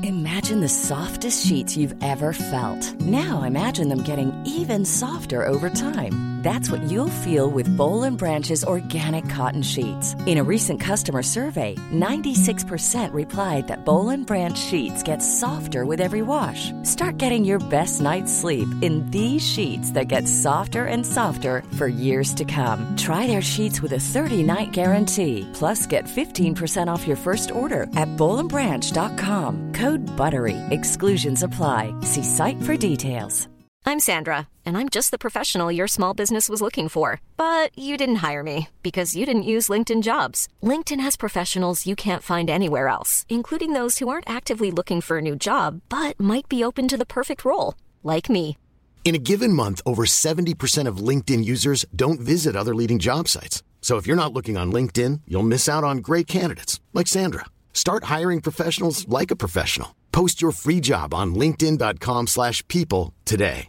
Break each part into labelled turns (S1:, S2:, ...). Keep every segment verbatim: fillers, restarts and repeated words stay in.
S1: Imagine the softest sheets you've ever felt. Now imagine them getting even softer over time. That's what you'll feel with Boll and Branch's organic cotton sheets. In a recent customer survey, ninety-six percent replied that Boll and Branch sheets get softer with every wash. Start getting your best night's sleep in these sheets that get softer and softer for years to come. Try their sheets with a thirty-night guarantee. Plus, get fifteen percent off your first order at boll and branch dot com. Code BUTTERY. Exclusions apply. See site for details.
S2: I'm Sandra, and I'm just the professional your small business was looking for. But you didn't hire me because you didn't use LinkedIn Jobs. LinkedIn has professionals you can't find anywhere else, including those who aren't actively looking for a new job, but might be open to the perfect role, like me.
S3: In a given month, over seventy percent of LinkedIn users don't visit other leading job sites. So if you're not looking on LinkedIn, you'll miss out on great candidates like Sandra. Start hiring professionals like a professional. Post your free job on linkedin dot com slash people today.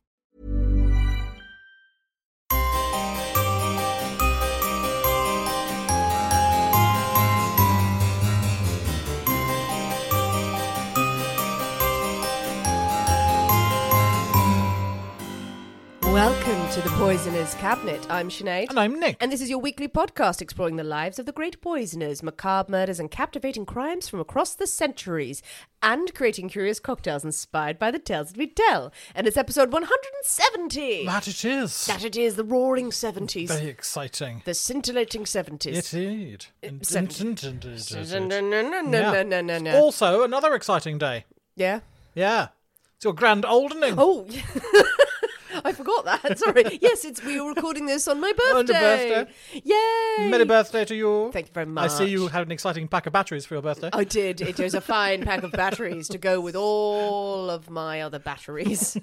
S4: Welcome to the Poisoner's Cabinet. I'm Sinead.
S5: And I'm Nick.
S4: And this is your weekly podcast exploring the lives of the great poisoners, macabre murders and captivating crimes from across the centuries, and creating curious cocktails inspired by the tales that we tell. And it's episode one hundred seventy.
S5: That it is.
S4: That it is, the roaring seventies.
S5: Very exciting.
S4: The scintillating seventies.
S5: Indeed.
S4: seventies.
S5: Indeed.
S4: No, no, no, no,
S5: Yeah.
S4: no, no, no, no.
S5: Also, another exciting day.
S4: Yeah?
S5: Yeah. It's your grand oldening.
S4: Oh, I forgot that. Sorry. Yes, it's we were recording this on my birthday.
S5: On your birthday.
S4: Yay!
S5: Merry birthday to you.
S4: Thank you very much.
S5: I see you had an exciting pack of batteries for your birthday.
S4: I did. It was a fine pack of batteries to go with all of my other batteries.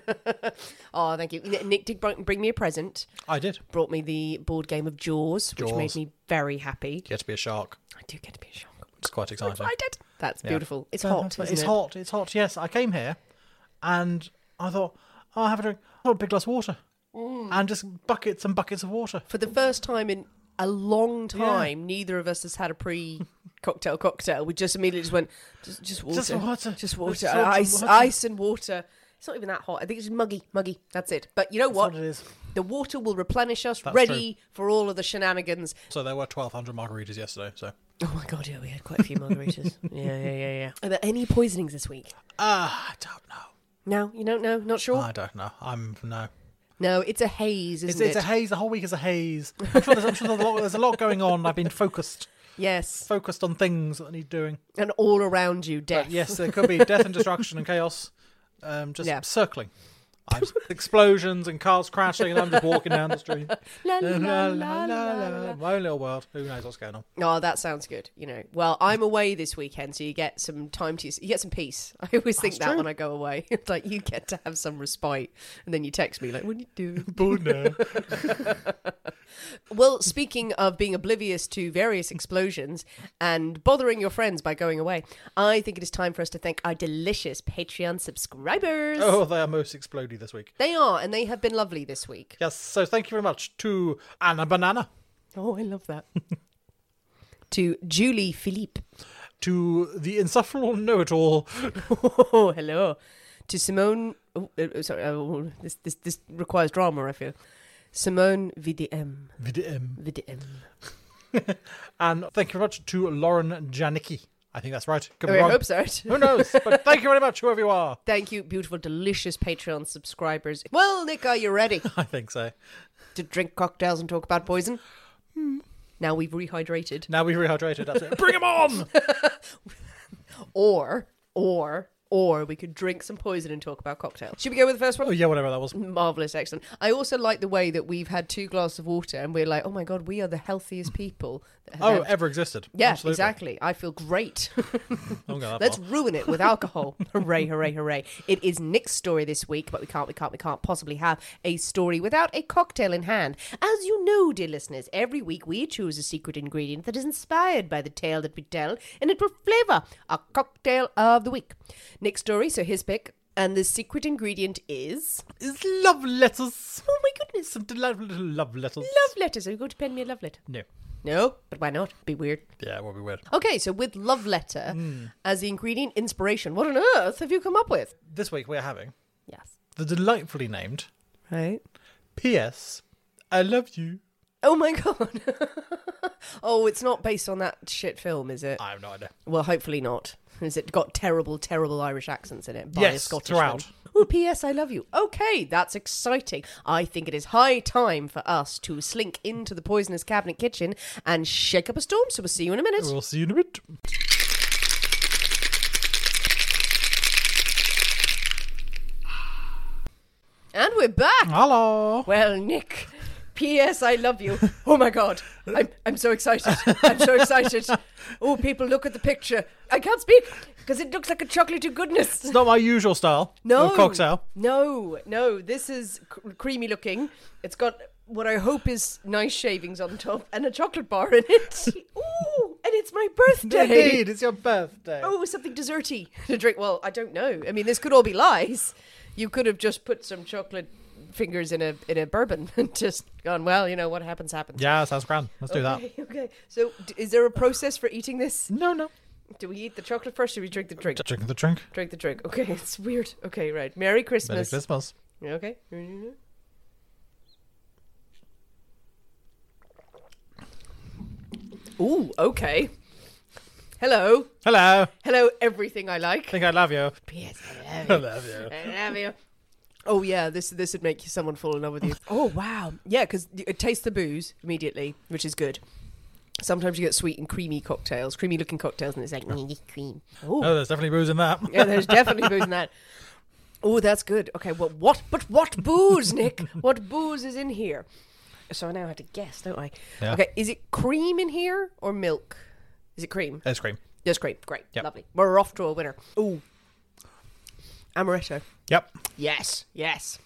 S4: Oh, thank you. Nick did bring me a present.
S5: I did.
S4: Brought me the board game of Jaws,
S5: Jaws.
S4: which made me very happy.
S5: You get to be a shark.
S4: I do get to be a shark.
S5: It's quite exciting.
S4: Excited. That's
S5: Yeah.
S4: beautiful. It's
S5: So,
S4: hot,
S5: It's
S4: isn't it?
S5: hot. It's hot. Yes, I came here and I thought, oh, I'll have a drink. Oh, a big glass of water.
S4: Mm.
S5: And just buckets and buckets of water.
S4: For the first time in a long time, neither of us has had a pre-cocktail cocktail. We just immediately just went, just, just water.
S5: Just water.
S4: Just water.
S5: Just
S4: And ice,
S5: water.
S4: ice and water. It's not even that hot. I think it's just muggy, muggy. That's it. But you know
S5: That's
S4: what?
S5: what it is.
S4: The water will replenish us,
S5: That's
S4: ready for all of the shenanigans.
S5: So there were twelve hundred margaritas yesterday, so...
S4: Oh my god, yeah, we had quite a few margaritas. yeah, yeah, yeah, yeah. Are there any poisonings this week?
S5: Ah, I don't know.
S4: No, you don't know? Not sure?
S5: I don't know. I'm... no.
S4: No, it's a haze, isn't
S5: It's, it's
S4: it?
S5: a haze. The whole week is a haze. I'm sure, there's, I'm sure there's, a lot, there's a lot going on. I've been focused,
S4: Yes.
S5: focused on things that I need doing.
S4: And all around you, death.
S5: But yes, there could be death and destruction and chaos, um, just
S4: Yeah.
S5: circling. I'm, explosions and cars crashing, and I'm just walking down the street.
S4: La, la, la, la, la, la.
S5: My own little world. Who knows what's going on?
S4: Oh, that sounds good. You know, well, I'm away this weekend, so you get some time to you get some peace. I always think
S5: That's
S4: that
S5: true.
S4: when I go away, it's like you get to have some respite, and then you text me like, "What are you doing?"
S5: Bored now.
S4: Well, speaking of being oblivious to various explosions and bothering your friends by going away, I think it is time for us to thank our delicious Patreon subscribers.
S5: Oh, they are most explodey this week.
S4: They are, and they have been lovely this week.
S5: Yes, so thank you very much to Anna Banana,
S4: Oh, I love that. To Julie Philippe.
S5: to the insufferable know-it-all,
S4: Oh, hello. To Simone. Oh, uh, sorry, oh, this, this this requires drama, I feel. Simone V D M.
S5: V D M.
S4: V D M.
S5: And thank you very much to Lauren Janicki. I think that's right. Could
S4: Oh,
S5: be
S4: I
S5: wrong.
S4: hope so.
S5: Who knows? But thank you very much, whoever you are.
S4: Thank you, beautiful, delicious Patreon subscribers. Well, Nick, are you ready
S5: I think so.
S4: to drink cocktails and talk about poison? Now we've rehydrated.
S5: Now we've rehydrated. That's it. Bring them on!
S4: Or, or, or we could drink some poison and talk about cocktails. Should we go with the first one?
S5: Oh, yeah, whatever that was.
S4: Marvellous, excellent. I also like the way that we've had two glasses of water and we're like, oh my God, we are the healthiest people that have
S5: Oh,
S4: ever-
S5: ever existed.
S4: Yeah,
S5: Absolutely.
S4: exactly. I feel great.
S5: Don't go that
S4: Let's
S5: far.
S4: ruin it with alcohol. Hooray, hooray, hooray. It is Nick's story this week, but we can't, we can't, we can't possibly have a story without a cocktail in hand. As you know, dear listeners, every week we choose a secret ingredient that is inspired by the tale that we tell, and it will flavour our cocktail of the week. Nick's story, so his pick, and the secret ingredient is...
S5: Is love letters.
S4: Oh my goodness.
S5: Some delightful little love letters.
S4: Love letters. Are you going to pen me a love letter?
S5: No.
S4: No, but why not? Be weird.
S5: Yeah, it would be weird.
S4: Okay, so with love letter
S5: Mm.
S4: as the ingredient inspiration, what on earth have you come up with?
S5: This week we're having
S4: Yes.
S5: the delightfully named
S4: Right.
S5: P S I love you.
S4: Oh my god. Oh, it's not based on that shit film, is it?
S5: I have no idea.
S4: Well, hopefully not. Has it got terrible, terrible Irish accents in it by a
S5: Yes,
S4: Scottish
S5: throughout.
S4: man? Oh, P S I love you. Okay, that's exciting. I think it is high time for us to slink into the Poisonous Cabinet kitchen and shake up a storm, so we'll see you in a minute.
S5: We'll see you in a bit.
S4: And we're back.
S5: Hello.
S4: Well, Nick, P S I love you. Oh my god. I'm I'm so excited. I'm so excited. Oh, people, look at the picture. I can't speak because it looks like a chocolatey goodness.
S5: It's not my usual style
S4: No.
S5: of cocktail.
S4: No, no. This is c- creamy looking. It's got what I hope is nice shavings on top and a chocolate bar in it. Ooh, and it's my birthday.
S5: Indeed, it's your birthday.
S4: Oh, something desserty to drink. Well, I don't know. I mean, this could all be lies. You could have just put some chocolate fingers in a in a bourbon and just gone, well, you know, what happens, happens.
S5: Yeah, sounds grand. Let's do that.
S4: Okay, okay. So, d- is there a process for eating this?
S5: No, no.
S4: Do we eat the chocolate first or do we drink the drink?
S5: Drinking the drink.
S4: Drink the drink. Okay, it's weird. Okay, right. Merry Christmas.
S5: Merry Christmas.
S4: Okay. Ooh, okay. Hello.
S5: Hello.
S4: Hello, everything I like.
S5: I think I love you.
S4: P S I
S5: I
S4: love you.
S5: love you.
S4: I love you. Oh yeah, this this would make someone fall in love with you. Oh wow, yeah, because it tastes the booze immediately, which is good. Sometimes you get sweet and creamy cocktails, creamy looking cocktails, and it's like mm, cream.
S5: Oh,
S4: Oh,
S5: there's definitely booze in that.
S4: yeah, there's definitely booze in that. Oh, that's good. Okay, well, what? But what booze, Nick? What booze is in here? So I now have to guess, don't I?
S5: Yeah.
S4: Okay, is it cream in here or milk? Is it cream?
S5: Ice cream.
S4: Yes, cream. Great,
S5: Yep.
S4: lovely. We're off to a winner. Ooh, amaretto.
S5: Yep.
S4: Yes, yes.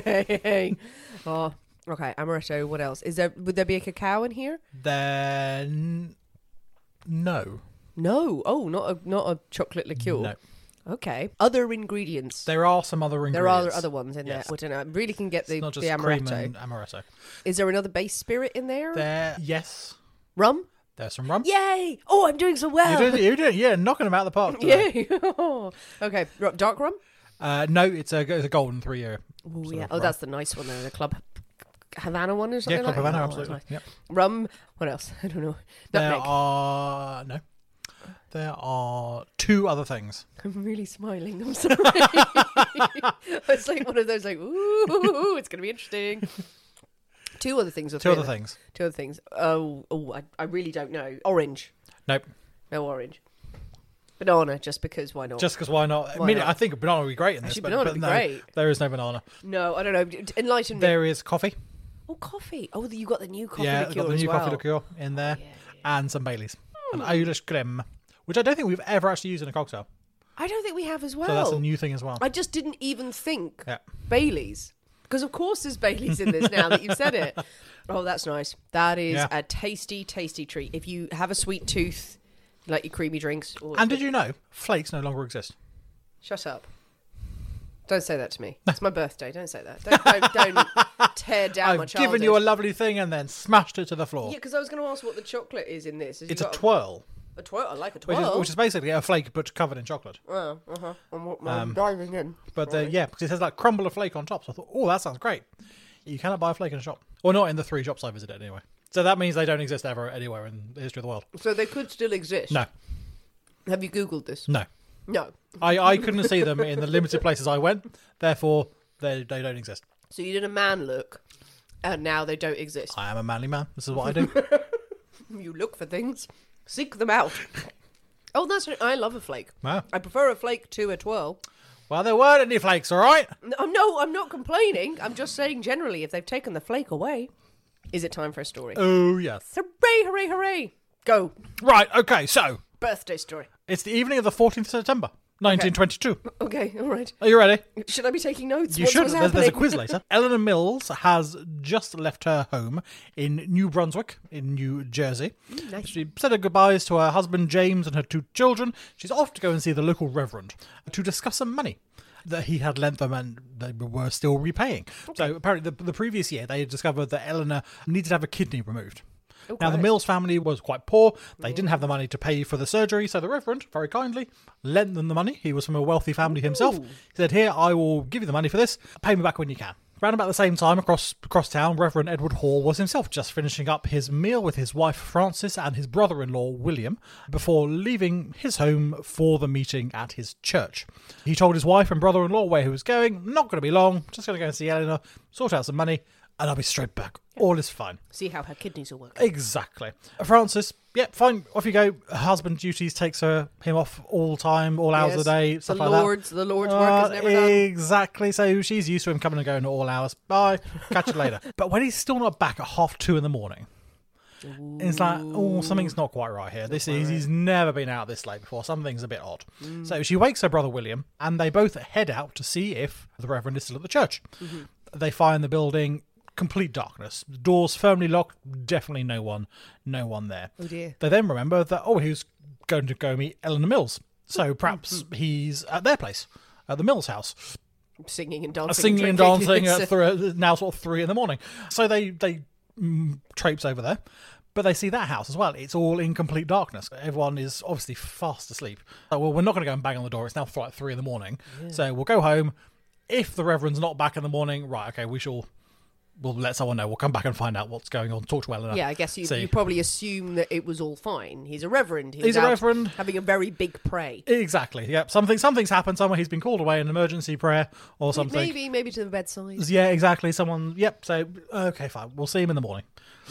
S4: Oh, okay. Amaretto. What else? Is there? Would there be a cacao in here?
S5: Then no.
S4: No. Oh, not a not a chocolate liqueur.
S5: No.
S4: Okay. Other ingredients.
S5: There are some other ingredients.
S4: There are other ones in
S5: Yes.
S4: there. I don't know. I really can get the,
S5: It's not just
S4: the
S5: cream
S4: amaretto.
S5: and amaretto.
S4: Is there another base spirit in there?
S5: There, yes.
S4: Rum?
S5: There's some rum.
S4: Yay! Oh, I'm doing so well.
S5: You did, you did, yeah, knocking them out of the park. today.
S4: Yay! Okay. R- Dark rum?
S5: Uh, no, it's a, it's a golden three year.
S4: Oh, yeah. Oh, that's the nice one there. The Club Havana one or something
S5: Yeah, Club
S4: like that?
S5: Havana,
S4: Oh,
S5: absolutely.
S4: that's nice.
S5: Yep.
S4: Rum? What else? I don't know.
S5: There
S4: Nutmeg.
S5: are no. There are two other things.
S4: I'm really smiling. I'm sorry. It's like one of those, like, ooh, it's going to be interesting. Two other things. Or
S5: Two
S4: three
S5: other things.
S4: Two other things. Oh, oh, I, I really don't know. Orange.
S5: Nope.
S4: No orange. Banana, just because why not?
S5: Just because why not? I
S4: Why
S5: mean,
S4: not?
S5: I think a banana would be great in this.
S4: Actually,
S5: but,
S4: banana
S5: but
S4: would be
S5: no,
S4: great.
S5: there is no banana.
S4: No, I don't know. D- Enlighten me.
S5: There is coffee.
S4: Oh, coffee. Oh, you got the new coffee
S5: yeah,
S4: liqueur
S5: got the
S4: as
S5: new
S4: well.
S5: coffee liqueur in there,
S4: yeah, yeah.
S5: and some Baileys, an Irish creme, which I don't think we've ever actually used in a cocktail.
S4: I don't think we have as well.
S5: So that's a new thing as well.
S4: I just didn't even think
S5: Yeah.
S4: Baileys. Because of course there's Baileys in this now that you've said it. Oh, that's nice. That is
S5: Yeah.
S4: a tasty, tasty treat. If you have a sweet tooth, like your creamy drinks. Or
S5: And did you know flakes no longer exist?
S4: Shut up. Don't say that to me. It's my birthday. Don't say that. Don't, don't, don't tear down my
S5: I've
S4: childhood.
S5: given you a lovely thing and then smashed it to the floor.
S4: Yeah, because I was going to ask what the chocolate is in this. Has
S5: It's
S4: you
S5: a
S4: got
S5: twirl,
S4: A twirl. I like a
S5: which is,
S4: twirl.
S5: which is basically a flake but covered in chocolate.
S4: Oh, uh-huh. I'm, I'm
S5: Um,
S4: diving in.
S5: But the,
S4: Right.
S5: yeah, because it says like crumble a flake on top. So I thought, oh, that sounds great. You cannot buy a flake in a shop. Well, not in the three shops I visited anyway. So that means they don't exist ever anywhere in the history of the world.
S4: So they could still exist.
S5: No,
S4: Have you Googled this?
S5: no.
S4: No.
S5: I, I couldn't see them in the limited places I went. Therefore, they, they don't exist.
S4: So you did a man look, and now they don't exist.
S5: I am a manly man. This is what I do.
S4: You look for things, seek them out. Oh, that's right. I love a flake.
S5: Wow.
S4: I prefer a flake to a twirl.
S5: Well, there weren't any flakes, all right?
S4: No, no, I'm not complaining. I'm just saying generally, if they've taken the flake away, is it time for a story?
S5: Oh, yes.
S4: Hooray, hooray, hooray. Go.
S5: Right, okay, so
S4: Birthday story.
S5: it's the evening of the fourteenth of September, nineteen twenty-two.
S4: Okay, all right.
S5: Are you ready?
S4: Should I be taking notes?
S5: You
S4: What's,
S5: should.
S4: what's
S5: There's, there's a
S4: happening?
S5: quiz later. Eleanor Mills has just left her home in New Brunswick, in New Jersey.
S4: nice.
S5: She said her goodbyes to her husband James and her two children. She's off to go and see the local reverend to discuss some money that he had lent them and they were still repaying. So apparently the, the previous year they had discovered that Eleanor needed to have a kidney removed.
S4: Oh,
S5: now, the
S4: Christ.
S5: Mills family was quite poor. They didn't have the money to pay for the surgery, so the Reverend, very kindly, lent them the money. He was from a wealthy family himself. He said, here, I will give you the money for this. Pay me back when you can. Around about the same time, across across town, Reverend Edward Hall was himself just finishing up his meal with his wife Frances and his brother-in-law William before leaving his home for the meeting at his church. He told his wife and brother-in-law where he was going. Not going to be long, just going to go and see Eleanor, sort out some money, and I'll be straight back. All is fine.
S4: See how her kidneys will work.
S5: Exactly. Frances, yep, fine, off you go. Her husband duties takes her him off all time, all hours
S4: Yes.
S5: of the day,
S4: The
S5: stuff like
S4: Lord's,
S5: that.
S4: the Lord's
S5: Uh,
S4: work is never done.
S5: Exactly. So she's used to him coming and going at all hours. Bye. Catch you later. But when he's still not back at half two in the morning, it's like, oh, something's not quite right here. This is he's never been out this late before. Something's a bit odd.
S4: Mm.
S5: So she wakes her brother William, and they both head out to see if the Reverend is still at the church.
S4: Mm-hmm.
S5: They find the building complete darkness, doors firmly locked, definitely no one, no one there.
S4: Oh dear.
S5: They then remember that oh, he was going to go meet Eleanor Mills, so perhaps he's at their place, at the Mills house.
S4: Singing and dancing.
S5: Singing and
S4: drinking.
S5: dancing at th- now sort of three in the morning. So they they mm, traipse over there, but they see that house as well. It's all in complete darkness. Everyone is obviously fast asleep. So, well, we're not going to go and bang on the door. It's now like three in the morning. Yeah. So we'll go home. If the Reverend's not back in the morning, right? Okay, we shall. We'll let someone know. We'll come back and find out what's going on. Talk to Eleanor.
S4: Yeah, I guess you,
S5: See.
S4: you probably assume that it was all fine. He's a reverend. He's,
S5: He's a
S4: out
S5: reverend.
S4: having a very big pray.
S5: Exactly. Yep. Something. Something's happened. Somewhere he's been called away in emergency prayer or something.
S4: Maybe, maybe to the bedside.
S5: Yeah, exactly. Someone. Yep. So okay, fine. We'll see him in the morning.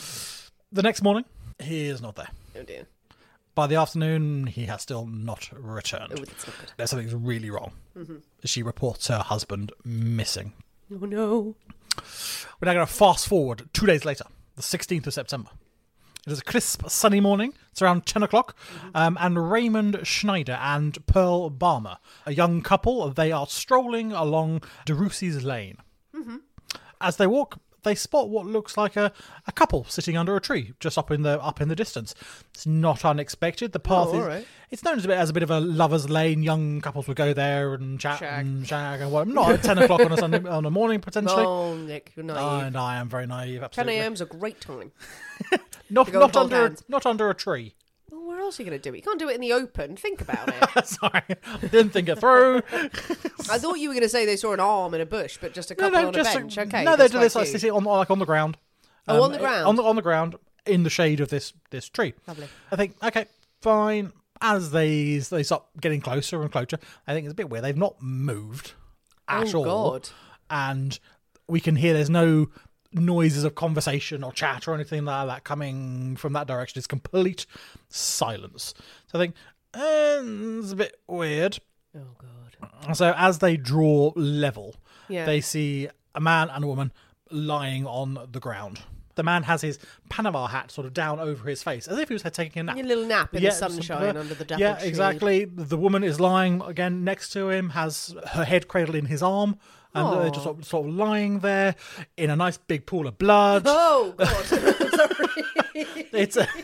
S5: The next morning, he is not there.
S4: Oh dear.
S5: By the afternoon, he has still not returned.
S4: Oh, that's not good.
S5: There's something's really wrong. Mm-hmm. She reports her husband missing.
S4: Oh no.
S5: We're now going to fast forward two days later, the sixteenth of September. It is a crisp, sunny morning. It's around ten o'clock. Mm-hmm. Um, and Raymond Schneider and Pearl Balmer, a young couple, they are strolling along DeRussi's Lane. Mm-hmm. As they walk, they spot what looks like a, a couple sitting under a tree just up in the up in the distance. It's not unexpected. The path
S4: Oh,
S5: is
S4: all right.
S5: it's known as a bit as a bit of a lovers' lane. Young couples would go there and chat
S4: Shag.
S5: and shag and what. Not at ten o'clock on a Sunday on a morning potentially.
S4: Oh, Nick, you're naive.
S5: And I am very naive.
S4: ten
S5: Absolutely.
S4: a.m. is a great time.
S5: Not
S4: to go
S5: not
S4: and hold
S5: under
S4: hands.
S5: not under a tree.
S4: Well, where else are you going to do it? You can't do it in the open. Think about it.
S5: Sorry, didn't think it through.
S4: I thought you were going to say they saw an arm in a bush, but just a
S5: No,
S4: couple
S5: no,
S4: on
S5: just
S4: a bench.
S5: a,
S4: Okay.
S5: no, they
S4: that's
S5: do
S4: quite
S5: this like
S4: cute.
S5: sitting on like on the ground.
S4: Oh, on the
S5: uh,
S4: ground?
S5: on the on the ground in the shade of this this tree.
S4: Lovely.
S5: I think okay, fine. As they they start getting closer and closer, I think it's a bit weird. They've not moved at
S4: Oh,
S5: all,
S4: God.
S5: and we can hear there's no noises of conversation or chat or anything like that coming from that direction. It's complete silence. So I think uh, it's a bit weird.
S4: Oh, God.
S5: So as they draw level,
S4: Yeah.
S5: they see a man and a woman lying on the ground. The man has his Panama hat sort of down over his face, as if he was taking a nap.
S4: Your little nap in
S5: Yeah,
S4: the sunshine
S5: some-
S4: under the dappled
S5: Yeah,
S4: shade.
S5: exactly. The woman is lying again next to him, has her head cradled in his arm, and they're just sort of, sort of lying there in a nice big pool of blood.
S4: Oh, God. Sorry.
S5: It's a,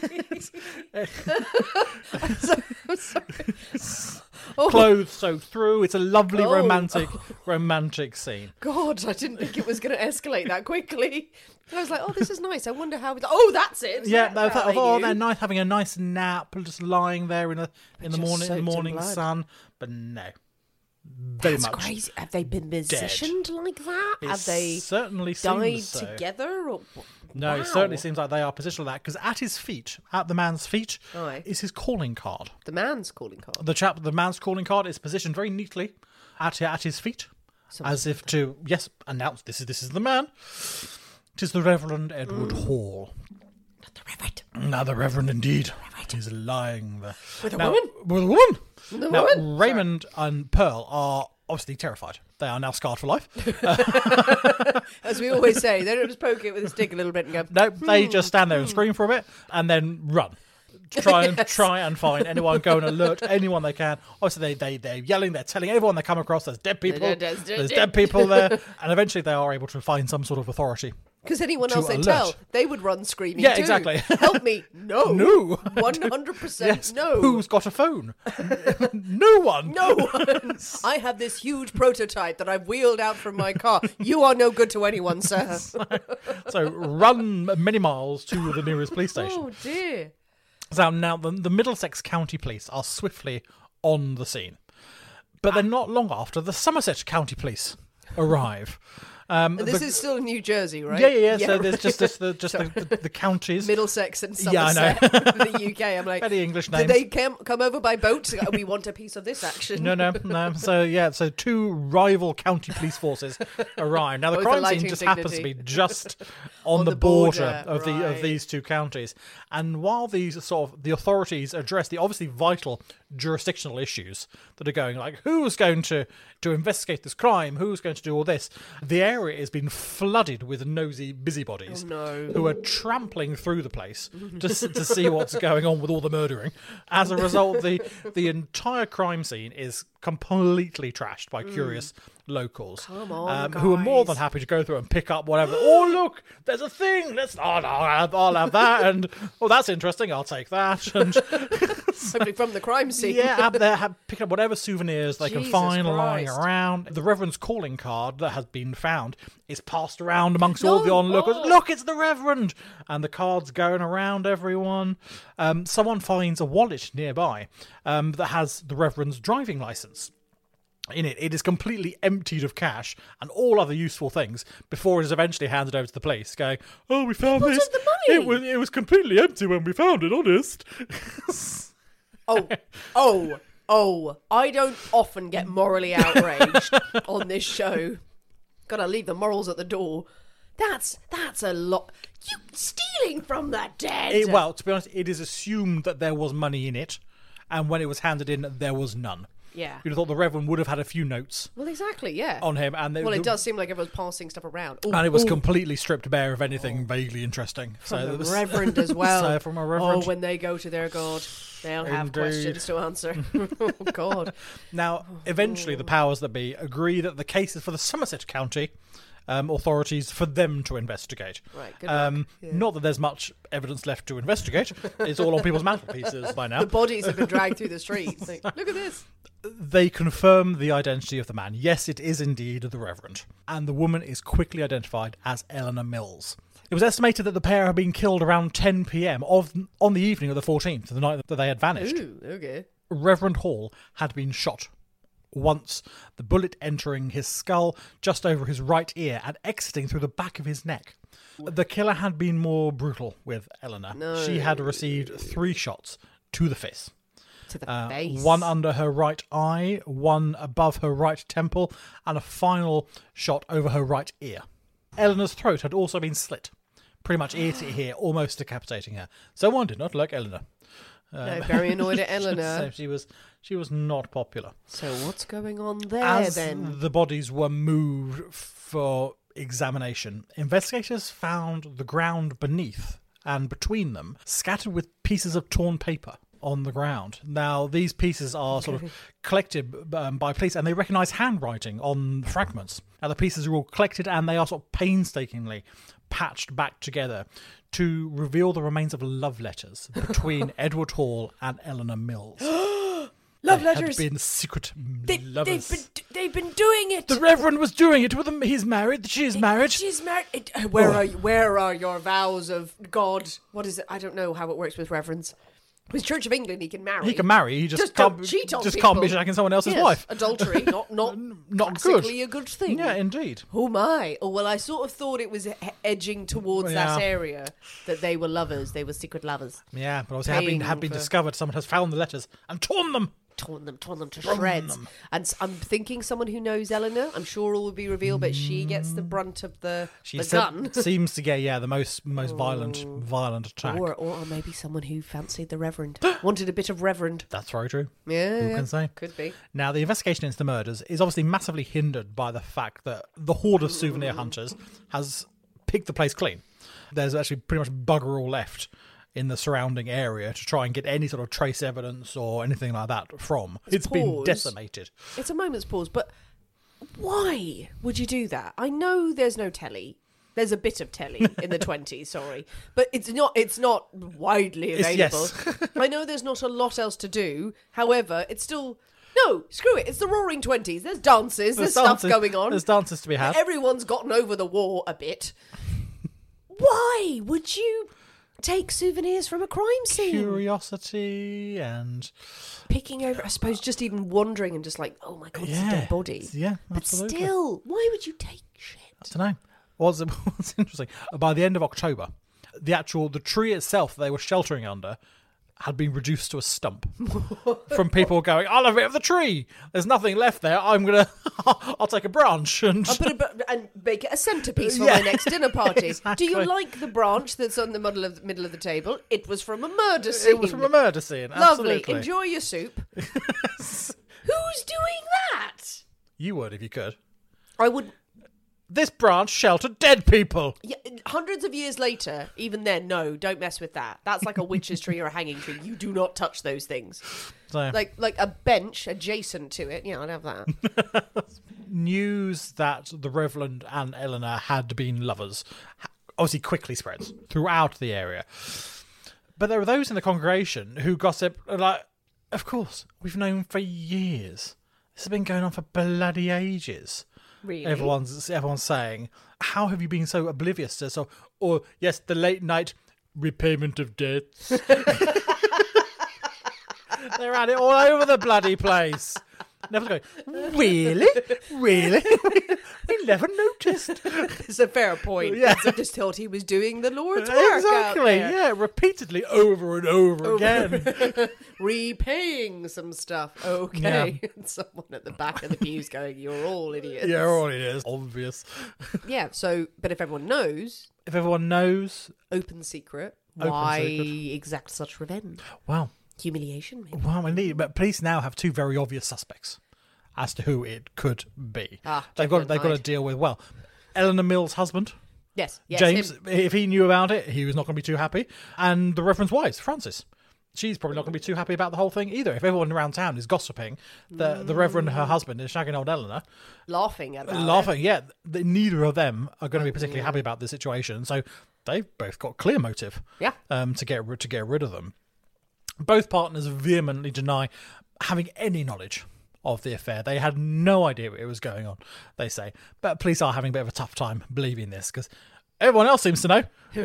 S4: I'm sorry. I'm sorry. Oh,
S5: clothes soaked through. It's a lovely
S4: Oh.
S5: romantic, romantic scene.
S4: God, I didn't think it was going to escalate that quickly. I was like, oh, this is nice. I wonder how... It... Oh, that's it.
S5: Yeah,
S4: That's
S5: they
S4: how
S5: thought,
S4: they
S5: oh,
S4: knew.
S5: they're nice, having a nice nap, just lying there in a in the
S4: Just
S5: morning,
S4: soaked in
S5: morning
S4: blood.
S5: sun. But no, very
S4: That's
S5: much.
S4: crazy. Have they been positioned like that?
S5: It
S4: Have they
S5: certainly
S4: died
S5: seems so.
S4: together? Or...
S5: No,
S4: Wow.
S5: it certainly seems like they are positioned like that because at his feet, at the man's feet,
S4: Aye.
S5: is his calling card.
S4: The man's calling card.
S5: The chap, the man's calling card is positioned very neatly at at his feet, as if to yes announce this is this is the man. Tis the Reverend Edward
S4: Mm.
S5: Hall.
S4: Not the Reverend.
S5: Now the Reverend indeed. He's lying there
S4: With a
S5: Now-
S4: woman?
S5: With a woman.
S4: The
S5: Now
S4: woman?
S5: Raymond and Pearl are obviously terrified. They are now scarred for life.
S4: As we always say, they don't just poke it with a stick a little bit and go,
S5: No, they just stand there and scream for a bit and then run. Try and
S4: Yes.
S5: try and find anyone, go and alert anyone they can. Obviously, they they they're yelling, they're telling everyone they come across there's dead people,
S4: There's dead-
S5: there's
S4: dead
S5: dead people there, and eventually they are able to find some sort of authority
S4: Because anyone
S5: to
S4: else they
S5: alert.
S4: tell, they would run screaming
S5: Yeah,
S4: too.
S5: exactly.
S4: Help me. No.
S5: No.
S4: one hundred percent
S5: Yes.
S4: no.
S5: Who's got a phone? No one.
S4: No one. I have this huge prototype that I've wheeled out from my car. You are no good to anyone, sir.
S5: So run many miles to the nearest police station.
S4: Oh, dear.
S5: So now the, the Middlesex County Police are swiftly on the scene. But then not long after, the Somerset County Police arrive. Um,
S4: And this
S5: the-
S4: is still New Jersey, right?
S5: Yeah, yeah, yeah. So
S4: right.
S5: there's just, just, the, just the, the, the counties.
S4: Middlesex and
S5: Yeah, I know.
S4: Somerset, the U K. I'm like,
S5: Very English
S4: did
S5: names.
S4: they come, come over by boat? We want a piece of this action.
S5: No, no, no. So, yeah, so two rival county police forces arrive. Now, the
S4: Both
S5: crime
S4: alighting
S5: scene just happens to be
S4: dignity.
S5: just on,
S4: On
S5: the,
S4: the
S5: border,
S4: border,
S5: of the of
S4: right.
S5: these two counties. And while these sort of the authorities address the obviously vital jurisdictional issues that are going, like who's going to, to investigate this crime, who's going to do all this, the area has been flooded with nosy busybodies
S4: Oh, no.
S5: who are trampling through the place just to see what's going on with all the murdering. As a result, the the entire crime scene is completely trashed by curious locals,
S4: Come on,
S5: um, who are more than
S4: guys.
S5: happy to go through and pick up whatever. Oh, look, there's a thing. Let's. Oh, no, I'll have, I'll have that, and oh, that's interesting. I'll take that, and
S4: Somebody from the crime scene.
S5: yeah, up there, have, pick up whatever souvenirs they can
S4: Jesus
S5: find lying
S4: Christ.
S5: around. The Reverend's calling card that has been found is passed around amongst all the
S4: No.
S5: onlookers.
S4: Oh.
S5: Look, it's the Reverend! And the card's going around everyone. Um, someone finds a wallet nearby um, that has the Reverend's driving licence in it. It is completely emptied of cash and all other useful things before it is eventually handed over to the police, going, "Oh, we found
S4: What
S5: this.
S4: of the money?"
S5: It was it was completely empty when we found it. Honest."
S4: Oh, oh, oh. I don't often get morally outraged on this show. Gotta leave the morals at the door. That's that's a lot. You stealing from the dead.
S5: It, well, to be honest, it is assumed that there was money in it, and when it was handed in, there was none.
S4: Yeah.
S5: You'd have thought the Reverend would have had a few notes
S4: Well, exactly, yeah.
S5: on him, and they,
S4: Well, it does seem like everyone's passing stuff around. Ooh,
S5: and it was
S4: ooh.
S5: completely stripped bare of anything vaguely interesting.
S4: From
S5: so
S4: the
S5: it was,
S4: Reverend as well.
S5: So from a Reverend.
S4: Oh, when they go to their God, they'll have
S5: Indeed.
S4: questions to answer. Oh, God.
S5: Now, eventually, the powers that be agree that the case is for the Somerset County um, authorities for them to investigate.
S4: Right, good
S5: um,
S4: luck. Yeah.
S5: Not that there's much evidence left to investigate. It's all on people's mantelpieces by now.
S4: The bodies have been dragged through the streets. Like, look at this.
S5: They confirm the identity of the man. Yes, it is indeed the Reverend. And the woman is quickly identified as Eleanor Mills. It was estimated that the pair had been killed around ten p.m. of on the evening of the fourteenth, the night that they had vanished.
S4: Ooh, okay.
S5: Reverend Hall had been shot once, the bullet entering his skull just over his right ear and exiting through the back of his neck. The killer had been more brutal with Eleanor.
S4: No.
S5: She had received three shots to the face.
S4: To the
S5: Uh,
S4: face.
S5: one under her right eye, one above her right temple, and a final shot over her right ear. Eleanor's throat had also been slit, pretty much ear to ear, almost decapitating her. Someone did not like Eleanor.
S4: No, very annoyed at Eleanor.
S5: So she was she was not popular.
S4: So what's going on there
S5: As
S4: then?
S5: the bodies were moved for examination, investigators found the ground beneath and between them scattered with pieces of torn paper on the ground. Now, these pieces are sort of collected um, by police, and they recognise handwriting on the fragments. Now, the pieces are all collected, and they are sort of painstakingly patched back together to reveal the remains of love letters between Edward Hall and Eleanor Mills.
S4: Love
S5: They
S4: letters.
S5: had been secret
S4: They,
S5: lovers.
S4: they've been they've been doing it.
S5: The Reverend was doing it with him. He's married. She is married.
S4: She's married. It- uh, Where
S5: Oh.
S4: are you, where are your vows of God? What is it? I don't know how it works with reverends. With Church of England, he can marry.
S5: He can marry. He just,
S4: Just
S5: can't
S4: don't cheat on
S5: Just
S4: people.
S5: can't be shagging someone else's
S4: Yes,
S5: wife.
S4: Adultery, not not
S5: Not good.
S4: classically a good thing.
S5: Yeah, indeed.
S4: Oh my! Oh well, I sort of thought it was e- edging towards that
S5: Yeah.
S4: area that they were lovers. They were secret lovers.
S5: Yeah, but obviously have been,
S4: Paying
S5: have been
S4: for-
S5: discovered. Someone has found the letters and torn them.
S4: Torn them, torn them to
S5: Torn
S4: shreds.
S5: them.
S4: And s- I'm thinking someone who knows Eleanor. I'm sure all will be revealed, but she gets the brunt of the
S5: She
S4: the
S5: se-
S4: gun.
S5: seems to get yeah the most most violent
S4: Oh.
S5: violent attack.
S4: Or, or, or maybe someone who fancied the Reverend. Wanted a bit of Reverend.
S5: That's very true.
S4: Yeah,
S5: Who
S4: yeah.
S5: can say?
S4: Could be.
S5: Now, the investigation into the murders is obviously massively hindered by the fact that the horde of souvenir hunters has picked the place clean. There's actually pretty much bugger all left in the surrounding area to try and get any sort of trace evidence or anything like that from. It's been
S4: pause.
S5: decimated.
S4: It's a moment's pause, but why would you do that? I know there's no telly. There's a bit of telly in the twenties, sorry. But it's not it's not widely
S5: It's-
S4: available.
S5: yes.
S4: I know there's not a lot else to do. However, it's still... No, screw it. It's the Roaring Twenties. There's dances. There's, stuff
S5: dances-
S4: going on.
S5: There's dances to be had.
S4: Everyone's gotten over the war a bit. Why would you take souvenirs from a crime scene?
S5: Curiosity and...
S4: Picking over, I suppose, just even wandering and just like, oh my God, it's a
S5: Yeah.
S4: dead body.
S5: Yeah,
S4: But
S5: absolutely.
S4: still, why would you take shit?
S5: I don't know. What's, what's interesting, by the end of October, the actual, the tree itself they were sheltering under had been reduced to a stump from people going, I'll have a bit of the tree. There's nothing left there. I'm going to, I'll take a branch and...
S4: I'll put a, br- and make it a centerpiece for
S5: Yeah,
S4: my next dinner party.
S5: exactly.
S4: Do you like the branch that's on the middle of the, middle of the table? It was from a murder scene.
S5: It was from a murder scene.
S4: Lovely.
S5: Absolutely.
S4: Enjoy your soup. Who's doing that?
S5: You would if you could.
S4: I would...
S5: This branch sheltered dead people.
S4: Yeah, hundreds of years later, even then, no, don't mess with that. That's like a witch's tree or a hanging tree. You do not touch those things.
S5: So,
S4: Like like a bench adjacent to it. Yeah, I'd have that.
S5: news that the Reverend and Eleanor had been lovers obviously quickly spreads throughout the area. But there were those in the congregation who gossip like, of course, we've known for years. This has been going on for bloody ages.
S4: Really?
S5: Everyone's everyone's saying, how have you been so oblivious to so? Or yes, the late night repayment of debts. They're at it all over the bloody place. Never going, really? Really? We never noticed.
S4: It's a fair point.
S5: Yeah.
S4: I just thought he was doing the Lord's work out
S5: Exactly,
S4: there.
S5: yeah, repeatedly over and over again.
S4: Repaying some stuff. Okay. Someone at the back of the pews going, you're all idiots.
S5: Yeah, all it is, obvious.
S4: Yeah, so, but if everyone knows,
S5: If everyone knows,
S4: open secret,
S5: Open
S4: why
S5: secret.
S4: exact such revenge?
S5: well,
S4: Humiliation, maybe?
S5: well, indeed. But police now have two very obvious suspects as to who it could be.
S4: Ah,
S5: they've got
S4: Jekyll
S5: they've
S4: and
S5: got to
S4: Hyde.
S5: deal with. Well, Eleanor Mills' husband,
S4: Yes, yes.
S5: James.
S4: him.
S5: If he knew about it, he was not going to be too happy. And the Reverend's wife, Frances. She's probably not going to be too happy about the whole thing either. If everyone around town is gossiping, the the Reverend, her husband, is shagging old Eleanor,
S4: Laughing at that.
S5: laughing. Yeah, th- neither of them are going to be particularly happy about the situation. So they've both got clear motive.
S4: Yeah.
S5: Um, to get ri- to get rid of them. Both partners vehemently deny having any knowledge of the affair. They had no idea what was going on, they say. But police are having a bit of a tough time believing this because everyone else seems to know.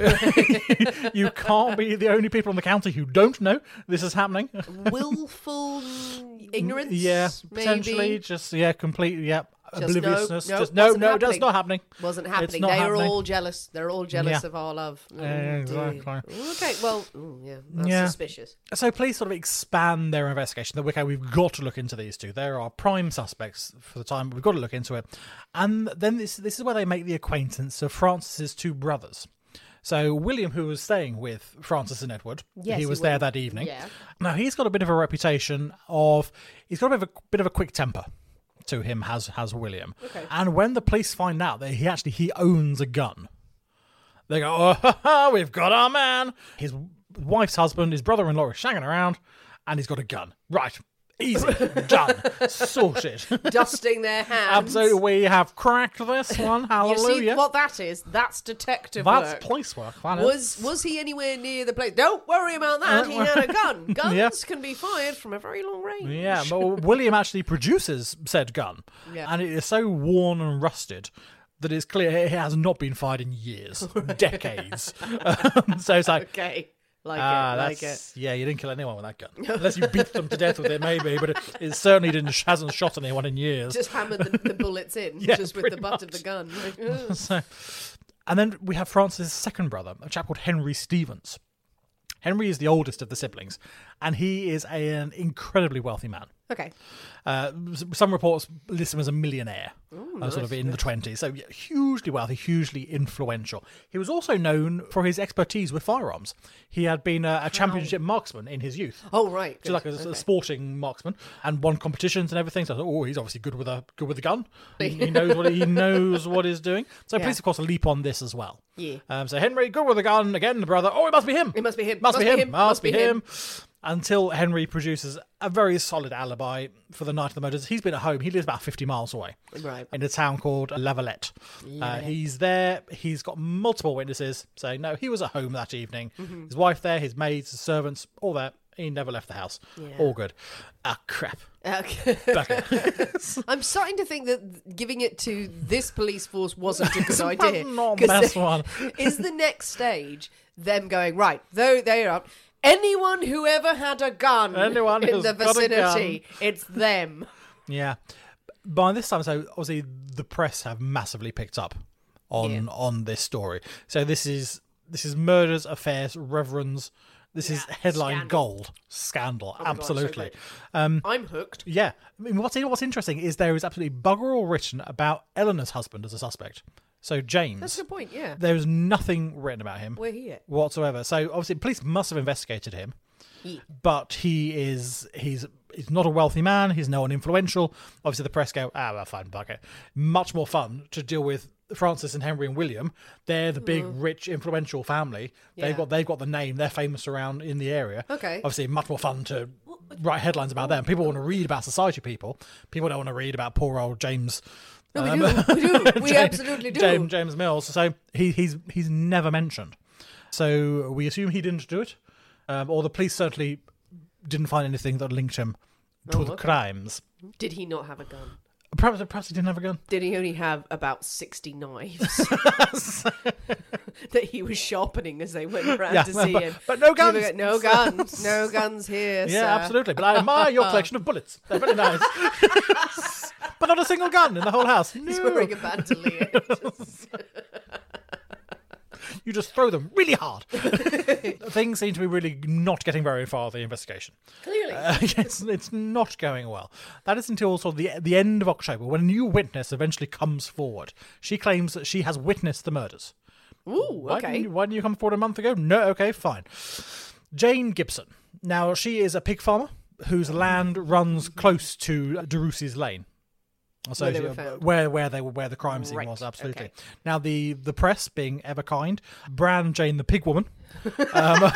S5: You can't be the only people in the county who don't know this is happening.
S4: Willful ignorance?
S5: Yeah,
S4: maybe?
S5: potentially. Just, yeah, completely, yeah.
S4: Just
S5: Obliviousness.
S4: no, no,
S5: just no,
S4: wasn't
S5: no,
S4: happening.
S5: that's not happening.
S4: Wasn't
S5: It's
S4: happening.
S5: not
S4: They
S5: happening.
S4: are all jealous. They're all jealous
S5: Yeah.
S4: of our love. Oh,
S5: Exactly.
S4: dear. Okay, well, mm, yeah, that's
S5: Yeah.
S4: suspicious.
S5: So police sort of expand their investigation. That okay, we've got to look into these two. There are prime suspects for the time, but we've got to look into it. And then this this is where they make the acquaintance of Francis's two brothers. So William, who was staying with Francis and Edward,
S4: Yes,
S5: he
S4: he
S5: was there
S4: would.
S5: that evening.
S4: Yeah.
S5: Now he's got a bit of a reputation of he's got a bit of a, bit of a quick temper to him. Has has William?
S4: Okay.
S5: And when the police find out that he actually he owns a gun, they go, "Oh, ha, ha, we've got our man." His wife's husband, his brother-in-law, is shagging around, and he's got a gun. Right, easy, done, sorted.
S4: Dusting their hands.
S5: Absolutely, we have cracked this one.
S4: You
S5: Hallelujah.
S4: see what that is? That's detective
S5: That's
S4: work.
S5: police work. That is.
S4: Was was he anywhere near the place? Don't worry about that.
S5: Uh,
S4: He had a gun. Guns
S5: Yeah.
S4: can be fired from a very long range.
S5: Yeah, but William actually produces said gun,
S4: Yeah.
S5: and it is so worn and rusted that it's clear it has not been fired in years, decades. Um, so it's like,
S4: Okay. Like
S5: ah,
S4: it. Like
S5: that's
S4: it.
S5: yeah, you didn't kill anyone with that gun, unless you beat them to death with it, maybe. But it, it certainly didn't hasn't shot anyone in years.
S4: Just hammered the, the bullets in,
S5: Yeah,
S4: just with the
S5: pretty
S4: butt of
S5: much.
S4: the gun. Like, ugh.
S5: So, and then we have Francis' second brother, a chap called Henry Stevens. Henry is the oldest of the siblings, and he is a, an incredibly wealthy man.
S4: Okay.
S5: Uh, s- some reports list him as a millionaire, uh, sort of in the twenties. So yeah, hugely wealthy, hugely influential. He was also known for his expertise with firearms. He had been a, a championship marksman in his youth.
S4: Oh, right.
S5: So like a,
S4: good.
S5: a
S4: Okay.
S5: sporting marksman, and won competitions and everything. So I thought, oh, he's obviously good with a good with a gun. He, he knows what he knows what he's doing. So
S4: Yeah.
S5: police, of course, leap on this as well.
S4: Yeah.
S5: Um, so Henry, good with a gun again. The brother, oh, it must be him.
S4: It must be him.
S5: Must, be him. Must be him. until Henry produces a very solid alibi for the night of the murders. He's been at home. He lives about fifty miles away,
S4: Right.
S5: in a town called Lavalette. Uh, he's there. He's got multiple witnesses saying, no, he was at home that evening.
S4: Mm-hmm.
S5: His wife there, his maids, his servants, all there. He never left the house.
S4: Yeah.
S5: All good. Ah, crap.
S4: Okay. I'm starting to think that giving it to this police force wasn't a good idea.
S5: Not
S4: 'Cause
S5: the best
S4: they-
S5: one.
S4: Is the next stage them going, right, though they are anyone who ever had a gun
S5: Anyone
S4: in
S5: who's
S4: the
S5: got a
S4: vicinity,
S5: gun.
S4: it's them.
S5: Yeah. By this time, so obviously the press have massively picked up on
S4: Yeah.
S5: on this story. So this is this is murders, affairs, reverends. This is headline
S4: scandal.
S5: gold. Scandal.
S4: Oh my God, so
S5: absolutely.
S4: good.
S5: um,
S4: I'm hooked.
S5: yeah. I mean, what's what's interesting is there is absolutely bugger all written about Eleanor's husband as a suspect. So James.
S4: That's a good point, yeah.
S5: There is nothing written about him
S4: Where he at?
S5: whatsoever. So obviously, police must have investigated him.
S4: Yeah.
S5: But he is he's he's not a wealthy man. He's no one influential. Obviously, the press go, ah, well, fine, bugger. Much more fun to deal with Francis and Henry and William. They're the big, rich, influential family.
S4: Yeah.
S5: They've got they've got the name. They're famous around in the area.
S4: Okay.
S5: Obviously, much more fun to write headlines about them. People want to read about society people. People don't want to read about poor old James.
S4: No, we
S5: um,
S4: do. We do. We
S5: James-
S4: absolutely do.
S5: James, James Mills. So he, he's he's never mentioned. So we assume he didn't do it, um, or the police certainly didn't find anything that linked him to
S4: Oh,
S5: the
S4: okay.
S5: crimes.
S4: Did he not have a gun?
S5: Perhaps, perhaps he didn't have a gun.
S4: Did he only have about sixty knives that he was sharpening as they went around
S5: Yeah,
S4: to see
S5: but-
S4: him?
S5: but no
S4: Did he
S5: guns.
S4: go, No guns. No guns here,
S5: Yeah,
S4: sir.
S5: absolutely. But I admire your collection of bullets. They're very nice. But not a single gun in the whole house.
S4: He's
S5: No.
S4: wearing a bandolier.
S5: You just throw them really hard. Things seem to be really not getting very far with the investigation.
S4: Clearly.
S5: Uh, it's, it's not going well. That is until sort of the, the end of October, when a new witness eventually comes forward. She claims that she has witnessed the murders.
S4: Ooh,
S5: Why
S4: okay.
S5: didn't, you, why didn't you come forward a month ago? No, okay, fine. Jane Gibson. Now, she is a pig farmer whose land runs close to Derussi's Lane. So
S4: Where they
S5: she-
S4: were found.
S5: where where they were where the crime scene
S4: Right,
S5: was, absolutely.
S4: okay.
S5: Now the the press, being ever kind, brand Jane the pig woman, um,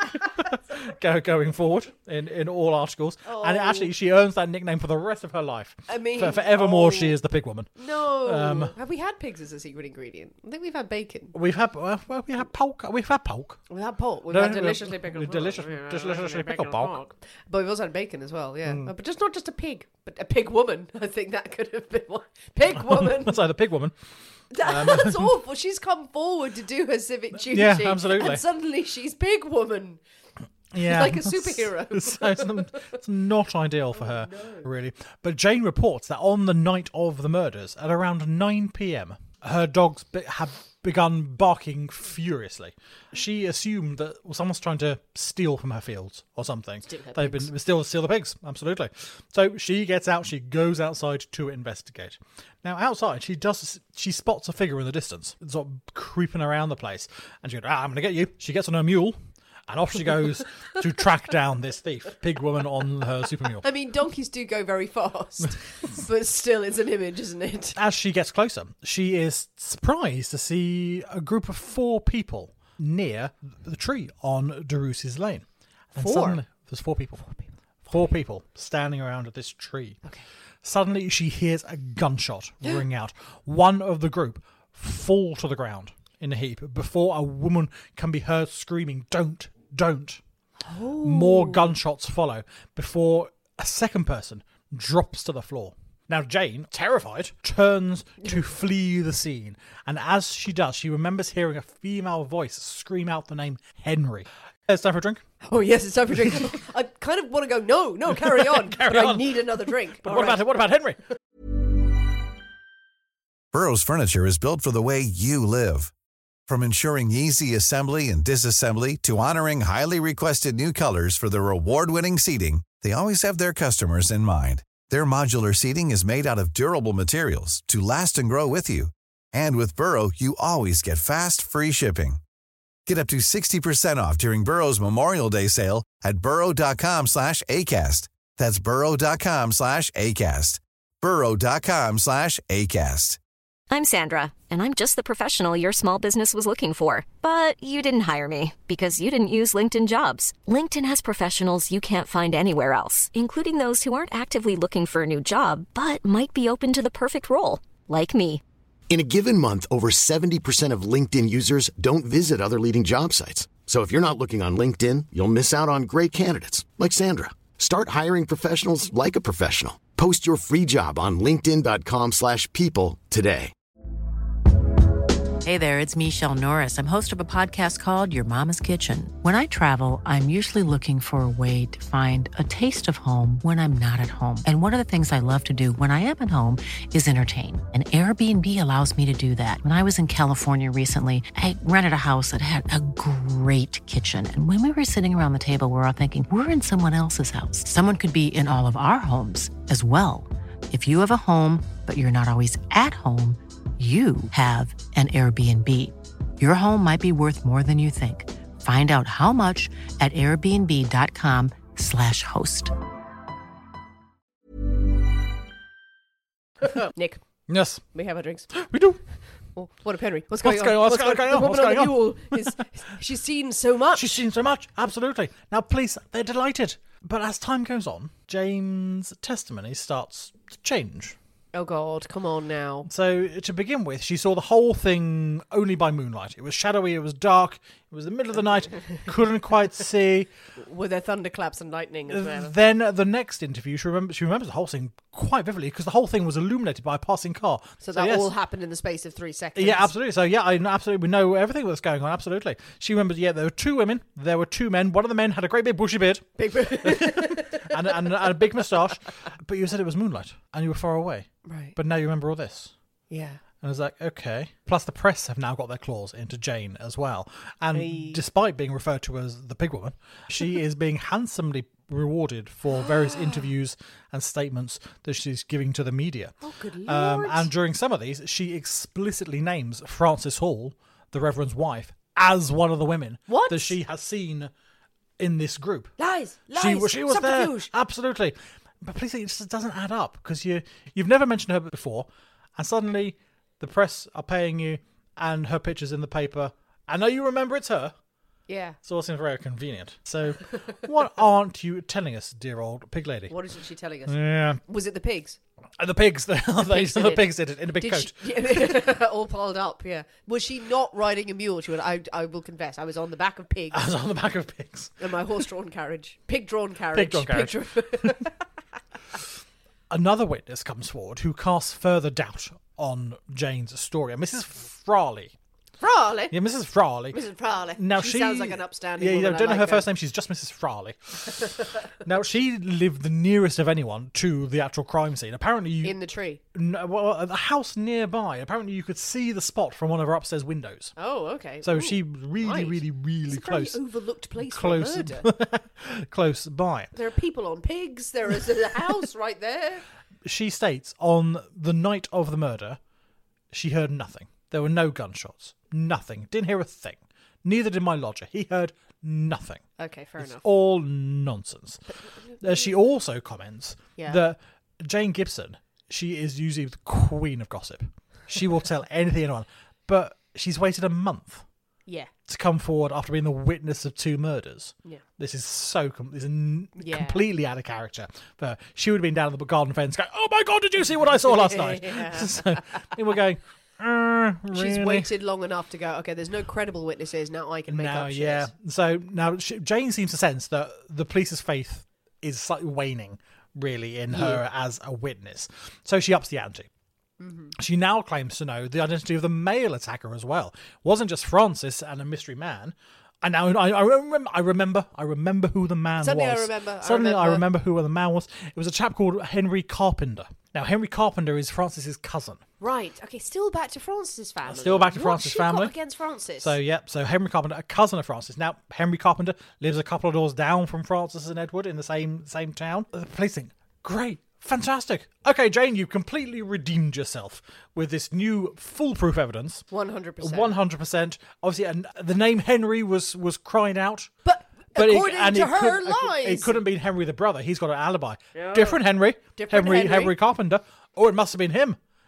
S5: go, going forward in, in all articles, and actually she earns that nickname for the rest of her life.
S4: I mean,
S5: for, forevermore,
S4: oh.
S5: she is the pig woman.
S4: No.
S5: Um,
S4: Have we had pigs as a secret ingredient? I think we've had bacon.
S5: We've had well, well, we had pork. We've had pork.
S4: We've had pork. We've
S5: No,
S4: had
S5: no,
S4: deliciously
S5: no,
S4: pickled
S5: delicious-
S4: pork. Yeah,
S5: deliciously pickled pork.
S4: But we've also had bacon as well, yeah.
S5: Mm.
S4: Uh, But just not just a pig, but a pig woman. I think that could have been one. Pig woman.
S5: So the pig woman.
S4: That's awful. She's come forward to do her civic duty.
S5: Yeah, absolutely.
S4: And suddenly she's pig woman.
S5: Yeah,
S4: Like a superhero.
S5: so it's, it's not ideal for
S4: Oh,
S5: her, really. But Jane reports that on the night of the murders, at around nine p.m, her dogs be- have begun barking furiously. She assumed that someone's trying to steal from her fields or something.
S4: Steal her
S5: They've
S4: pigs.
S5: been still steal the pigs, absolutely. So she gets out. She goes outside to investigate. Now outside, she does. She spots a figure in the distance, sort of creeping around the place, and she goes, "Ah, I'm going to get you." She gets on her mule. And off she goes to track down this thief, pig woman on her super mule.
S4: I mean, donkeys do go very fast, but still, it's an image, isn't it?
S5: As she gets closer, she is surprised to see a group of four people near the tree on Derussi's Lane. And
S4: Four?
S5: Suddenly, there's four people. Four people. Four people standing around at this tree.
S4: Okay.
S5: Suddenly, she hears a gunshot ring out. One of the group fall to the ground in a heap before a woman can be heard screaming, "Don't, don't." More gunshots follow before a second person drops to the floor. Now Jane, terrified, turns to flee the scene, and as she does, she remembers hearing a female voice scream out the name Henry. It's time for a drink.
S4: Oh, yes, it's time for a drink. I kind of want to go, no, no, carry on.
S5: Carry
S4: but I
S5: on.
S4: need another drink.
S5: But
S4: All
S5: what
S4: right.
S5: about what about Henry?
S6: Burrow's furniture is built for the way you live. From ensuring easy assembly and disassembly to honoring highly requested new colors for their award-winning seating, they always have their customers in mind. Their modular seating is made out of durable materials to last and grow with you. And with Burrow, you always get fast, free shipping. Get up to sixty percent off during Burrow's Memorial Day sale at burrow.com slash ACAST. That's burrow.com slash ACAST. burrow.com slash ACAST.
S2: I'm Sandra, and I'm just the professional your small business was looking for. But you didn't hire me because you didn't use LinkedIn Jobs. LinkedIn has professionals you can't find anywhere else, including those who aren't actively looking for a new job, but might be open to the perfect role, like me.
S3: In a given month, over seventy percent of LinkedIn users don't visit other leading job sites. So if you're not looking on LinkedIn, you'll miss out on great candidates like Sandra. Start hiring professionals like a professional. Post your free job on linkedin dot com slash people today.
S7: Hey there, it's Michelle Norris. I'm host of a podcast called Your Mama's Kitchen. When I travel, I'm usually looking for a way to find a taste of home when I'm not at home. And one of the things I love to do when I am at home is entertain. And Airbnb allows me to do that. When I was in California recently, I rented a house that had a great kitchen. And when we were sitting around the table, we were all thinking, we're in someone else's house. Someone could be in all of our homes as well. If you have a home, but you're not always at home, you have an Airbnb. Your home might be worth more than you think. Find out how much at airbnb.com slash host.
S4: Nick,
S5: Yes,
S4: we have our drinks.
S5: we do.
S4: Oh, what a Henry. What's
S5: What's
S4: going,
S5: going on? What's going
S4: The
S5: on?
S4: woman
S5: What's
S4: on the
S5: going on?
S4: mule is, she's seen so much.
S5: She's seen so much. Absolutely. Now, police, they're delighted. But as time goes on, Jane's testimony starts to change.
S4: Oh, God, come on now.
S5: So, to begin with, she saw the whole thing only by moonlight. It was shadowy, it was dark, it was the middle of the night, couldn't quite see.
S4: Were there thunderclaps and lightning as well?
S5: Then, uh, the next interview, she, remember, she remembers the whole thing quite vividly because the whole thing was illuminated by a passing car.
S4: So that
S5: yes.
S4: all happened in the space of three seconds?
S5: Yeah, absolutely. So, yeah, I absolutely we know everything that's going on, absolutely. She remembers, yeah, there were two women, there were two men. One of the men had a great big bushy beard.
S4: Big
S5: and, and, and a big moustache. But you said it was moonlight and you were far away.
S4: Right.
S5: But now you remember all this.
S4: Yeah.
S5: And I was like, okay. Plus, the press have now got their claws into Jane as well. And
S4: Hey.
S5: despite being referred to as the pig woman, she is being handsomely rewarded for various interviews and statements that she's giving to the media.
S4: Oh, good Lord.
S5: Um, and during some of these, she explicitly names Frances Hall, the Reverend's wife, as one of the women
S4: What?
S5: that she has seen in this group.
S4: Lies! Lies!
S5: She, was- she was there.
S4: Subterfuge.
S5: Absolutely. But please, it just doesn't add up because you, you've never mentioned her before, and suddenly the press are paying you and her picture's in the paper. I know you remember it's her.
S4: Yeah.
S5: So it all seems very convenient. So what aren't you telling us, dear old pig lady?
S4: What isn't she telling us?
S5: Yeah.
S4: Was it the pigs?
S5: And the pigs, the, the,
S4: pigs
S5: the,
S4: did it.
S5: pigs did it in a big
S4: Did
S5: coat.
S4: she- yeah, all piled up, yeah. Was she not riding a mule? She went, I, I will confess, I was on the back of pigs
S5: I was on the back of pigs.
S4: in my horse-drawn carriage. Pig-drawn carriage.
S5: Pig-drawn carriage.
S4: Pig-drawn-
S5: Another witness comes forward who casts further doubt on Jane's story. And Missus Frawley.
S4: Frawley?
S5: Yeah, Missus Frawley.
S4: Missus Frawley.
S5: Now
S4: she,
S5: she
S4: sounds like an upstanding
S5: Yeah, you
S4: woman.
S5: don't know
S4: I like
S5: her first name. She's just Missus Frawley. Now she lived the nearest of anyone to the actual crime scene. Apparently, you
S4: In the tree.
S5: no, well, at the house nearby. Apparently, you could see the spot from one of her upstairs windows.
S4: Oh, okay.
S5: So
S4: Ooh,
S5: she really,
S4: right.
S5: really, really
S4: It's a
S5: close,
S4: very overlooked place
S5: close,
S4: for murder.
S5: close by.
S4: There are people on pigs. There is a house right there.
S5: She states on the night of the murder, she heard nothing. There were no gunshots. Nothing. Didn't hear a thing. Neither did my lodger. He heard nothing.
S4: Okay, fair
S5: It's
S4: enough.
S5: all nonsense. Uh, she also comments
S4: Yeah.
S5: that Jane Gibson, she is usually the queen of gossip. She will tell anything and anyone. But she's waited a month
S4: Yeah.
S5: to come forward after being the witness of two murders.
S4: Yeah.
S5: This is so com- this is n-
S4: Yeah.
S5: completely out of character. But she would have been down at the garden fence going, "Oh my God, did you see what I saw last night?"
S4: Yeah.
S5: So and we're going, uh, really?
S4: She's waited long enough to go, okay, there's no credible witnesses, now I can make
S5: now,
S4: up shit.
S5: yeah. So now she, Jane seems to sense that the police's faith is slightly waning, really, in her as a witness. So she ups the ante. Mm-hmm. She now claims to know the identity of the male attacker as well. It wasn't just Francis and a mystery man. And now I, I remember, I remember, I remember who the man
S4: Suddenly I
S5: was.
S4: remember, I
S5: Suddenly I
S4: remember.
S5: remember who the man was. It was a chap called Henry Carpenter. Now Henry Carpenter is Francis's cousin.
S4: Right, okay, still back to Francis' family.
S5: Still back to
S4: What's
S5: Francis'
S4: she got
S5: family.
S4: against Francis?
S5: So, yep, so Henry Carpenter, a cousin of Francis. Now, Henry Carpenter lives a couple of doors down from Francis and Edward in the same same town. The police think, great, fantastic. Okay, Jane, you completely redeemed yourself with this new foolproof evidence.
S4: one hundred percent.
S5: one hundred percent. Obviously, and the name Henry was, was crying out.
S4: But,
S5: But it-
S4: according
S5: and
S4: to
S5: it
S4: her
S5: could-
S4: lies...
S5: It couldn't be Henry the brother. He's got an alibi. Different Henry.
S4: Different
S5: Henry,
S4: Henry.
S5: Henry Carpenter. Or it must have been him.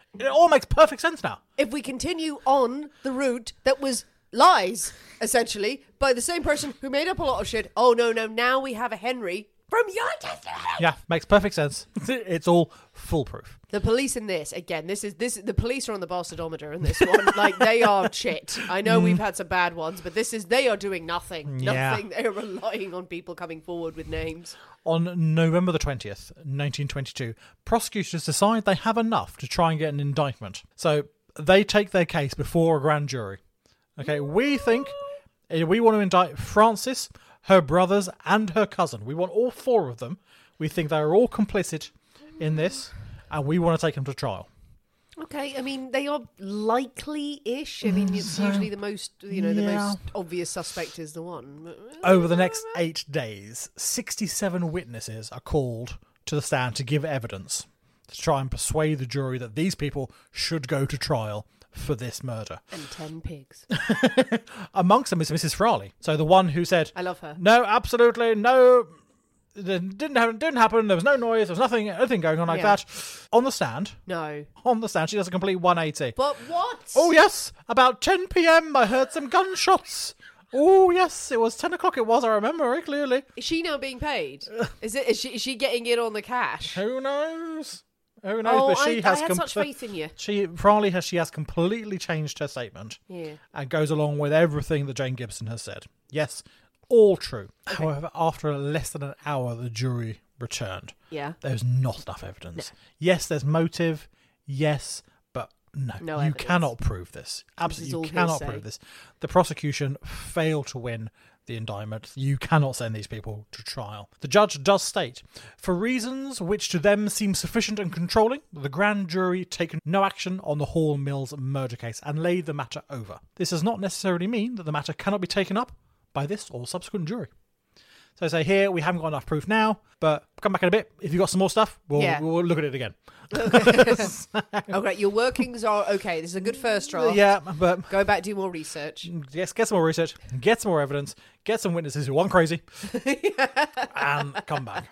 S5: It all makes perfect sense now.
S4: If we continue on the route that was lies, essentially, by the same person who made up a lot of shit. Oh, no, no, now we have a Henry from your testimony.
S5: Yeah, makes perfect sense. It's all foolproof.
S4: The police in this, again, this is this. The police are on the bastardometer in this one. Like, they are shit. I know we've had some bad ones, but this is, they are doing nothing.
S5: Yeah.
S4: Nothing. They're relying on people coming forward with names.
S5: On November the twentieth, nineteen twenty-two, prosecutors decide they have enough to try and get an indictment. So they take their case before a grand jury. Okay, we think uh, we want to indict Frances, her brothers, and her cousin. We want all four of them. We think they're all complicit in this, and we want to take them to trial.
S4: Okay, I mean, they are likely-ish. I mean, it's
S5: So,
S4: usually the most, you know, the
S5: yeah.
S4: most obvious suspect is the one. But,
S5: Over the next eight days, sixty-seven witnesses are called to the stand to give evidence to try and persuade the jury that these people should go to trial for this murder.
S4: and ten pigs.
S5: Amongst them is Missus Frawley. So the one who said,
S4: I love her.
S5: no, absolutely, no, it didn't happen, didn't happen, there was no noise, there was nothing, nothing going on like
S4: Yeah.
S5: that. On the stand,
S4: No.
S5: on the stand, she does a complete one eighty.
S4: But what?
S5: Oh yes, about ten p.m. I heard some gunshots. Oh yes, it was ten o'clock it was, I remember very clearly.
S4: Is she now being paid? Is it? Is she, is she getting in on the cash?
S5: Who knows? Who knows?
S4: Oh,
S5: but she
S4: I,
S5: has
S4: I had
S5: com-
S4: such faith in you.
S5: She Frawley has she has completely changed her statement.
S4: Yeah.
S5: And goes along with everything that Jane Gibson has said. Yes, all true. However, after less than an hour, the jury returned.
S4: Yeah.
S5: There's not enough evidence. Yes, there's motive. Yes, but no,
S4: No
S5: you
S4: evidence.
S5: cannot prove this. Absolutely,
S4: is
S5: you
S4: all
S5: cannot
S4: hearsay.
S5: prove this. The prosecution failed to win the indictment. You cannot send these people to trial. The judge does state, for reasons which to them seem sufficient and controlling, the grand jury taken no action on the Hall Mills murder case and laid the matter over. This does not necessarily mean that the matter cannot be taken up by this or subsequent jury. So I say here, we haven't got enough proof now, but come back in a bit. If you've got some more stuff, we'll,
S4: Yeah.
S5: we'll look at it again.
S4: Okay, your workings are okay. This is a good first draft.
S5: Yeah, but
S4: Go back, do more research.
S5: yes, get some more research, get some more evidence, get some witnesses who aren't crazy, and come back.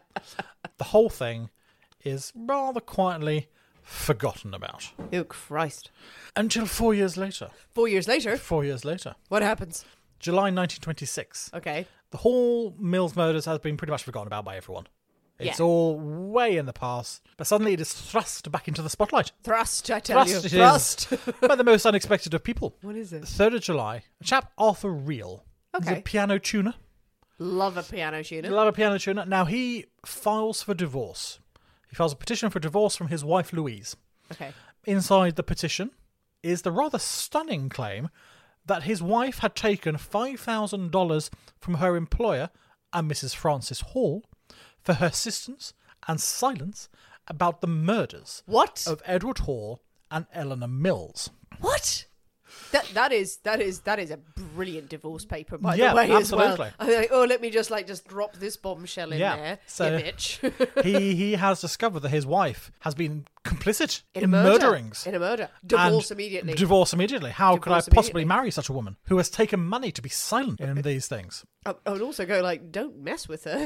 S5: The whole thing is rather quietly forgotten about.
S4: Oh, Christ.
S5: Until four years later.
S4: Four years later,
S5: Four years later.
S4: what happens?
S5: July nineteen twenty-six.
S4: Okay.
S5: The Hall Mills murders has been pretty much forgotten about by everyone. It's
S4: Yeah.
S5: all way in the past, but suddenly it is thrust back into the spotlight.
S4: Thrust, I tell
S5: Thrust
S4: you.
S5: it is.
S4: Thrust.
S5: By the most unexpected of people.
S4: What is it?
S5: third of July, a chap, Arthur Reel. He's
S4: Okay.
S5: a piano tuner.
S4: Love a piano tuner.
S5: Love a piano tuner. Now, he files for divorce. He files a petition for divorce from his wife, Louise.
S4: Okay.
S5: Inside the petition is the rather stunning claim that his wife had taken five thousand dollars from her employer and Missus Frances Hall for her assistance and silence about the murders
S4: What?
S5: of Edward Hall and Eleanor Mills.
S4: What? That that is that is that is a brilliant divorce paper, by
S5: Yeah,
S4: the way, as well.
S5: absolutely.
S4: I'm like, oh, let me just like just drop this bombshell in
S5: Yeah,
S4: there,
S5: so-
S4: you bitch.
S5: he he has discovered that his wife has been complicit in,
S4: a murder.
S5: murderings.
S4: In a murder. Divorce
S5: And
S4: immediately.
S5: Divorce immediately. How could I
S4: Divorce
S5: possibly
S4: immediately.
S5: marry such a woman who has taken money to be silent in these things?
S4: I, I would also go like, don't mess with her.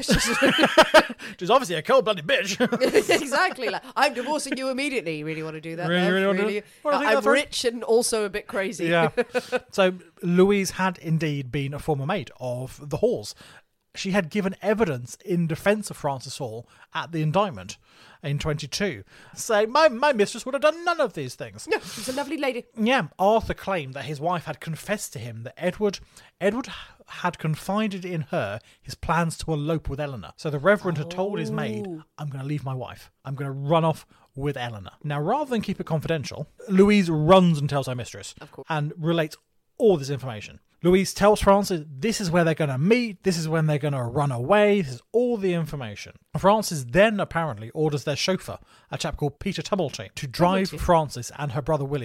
S5: She's obviously a cold-blooded bitch.
S4: Exactly. Like, I'm divorcing you immediately. You really want to do that?
S5: Really,
S4: Bev?
S5: really want to do it? Well, I think
S4: I'm
S5: that's right.
S4: rich and also a bit crazy.
S5: Yeah. So Louise had indeed been a former mate of the Halls. She had given evidence in defence of Frances Hall at the indictment in twenty-two, saying, my, my mistress would have done none of these things.
S4: No, she's a lovely lady.
S5: Yeah, Arthur claimed that his wife had confessed to him that Edward Edward had confided in her his plans to elope with Eleanor. So the Reverend had told his maid, I'm going to leave my wife. I'm going to run off with Eleanor. Now, rather than keep it confidential, Louise runs and tells her mistress and relates all this information. Louise tells Frances this is where they're going to meet, this is when they're going to run away, this is all the information. Frances then apparently orders their chauffeur, a chap called Peter Tumblety, to drive Frances and her brother William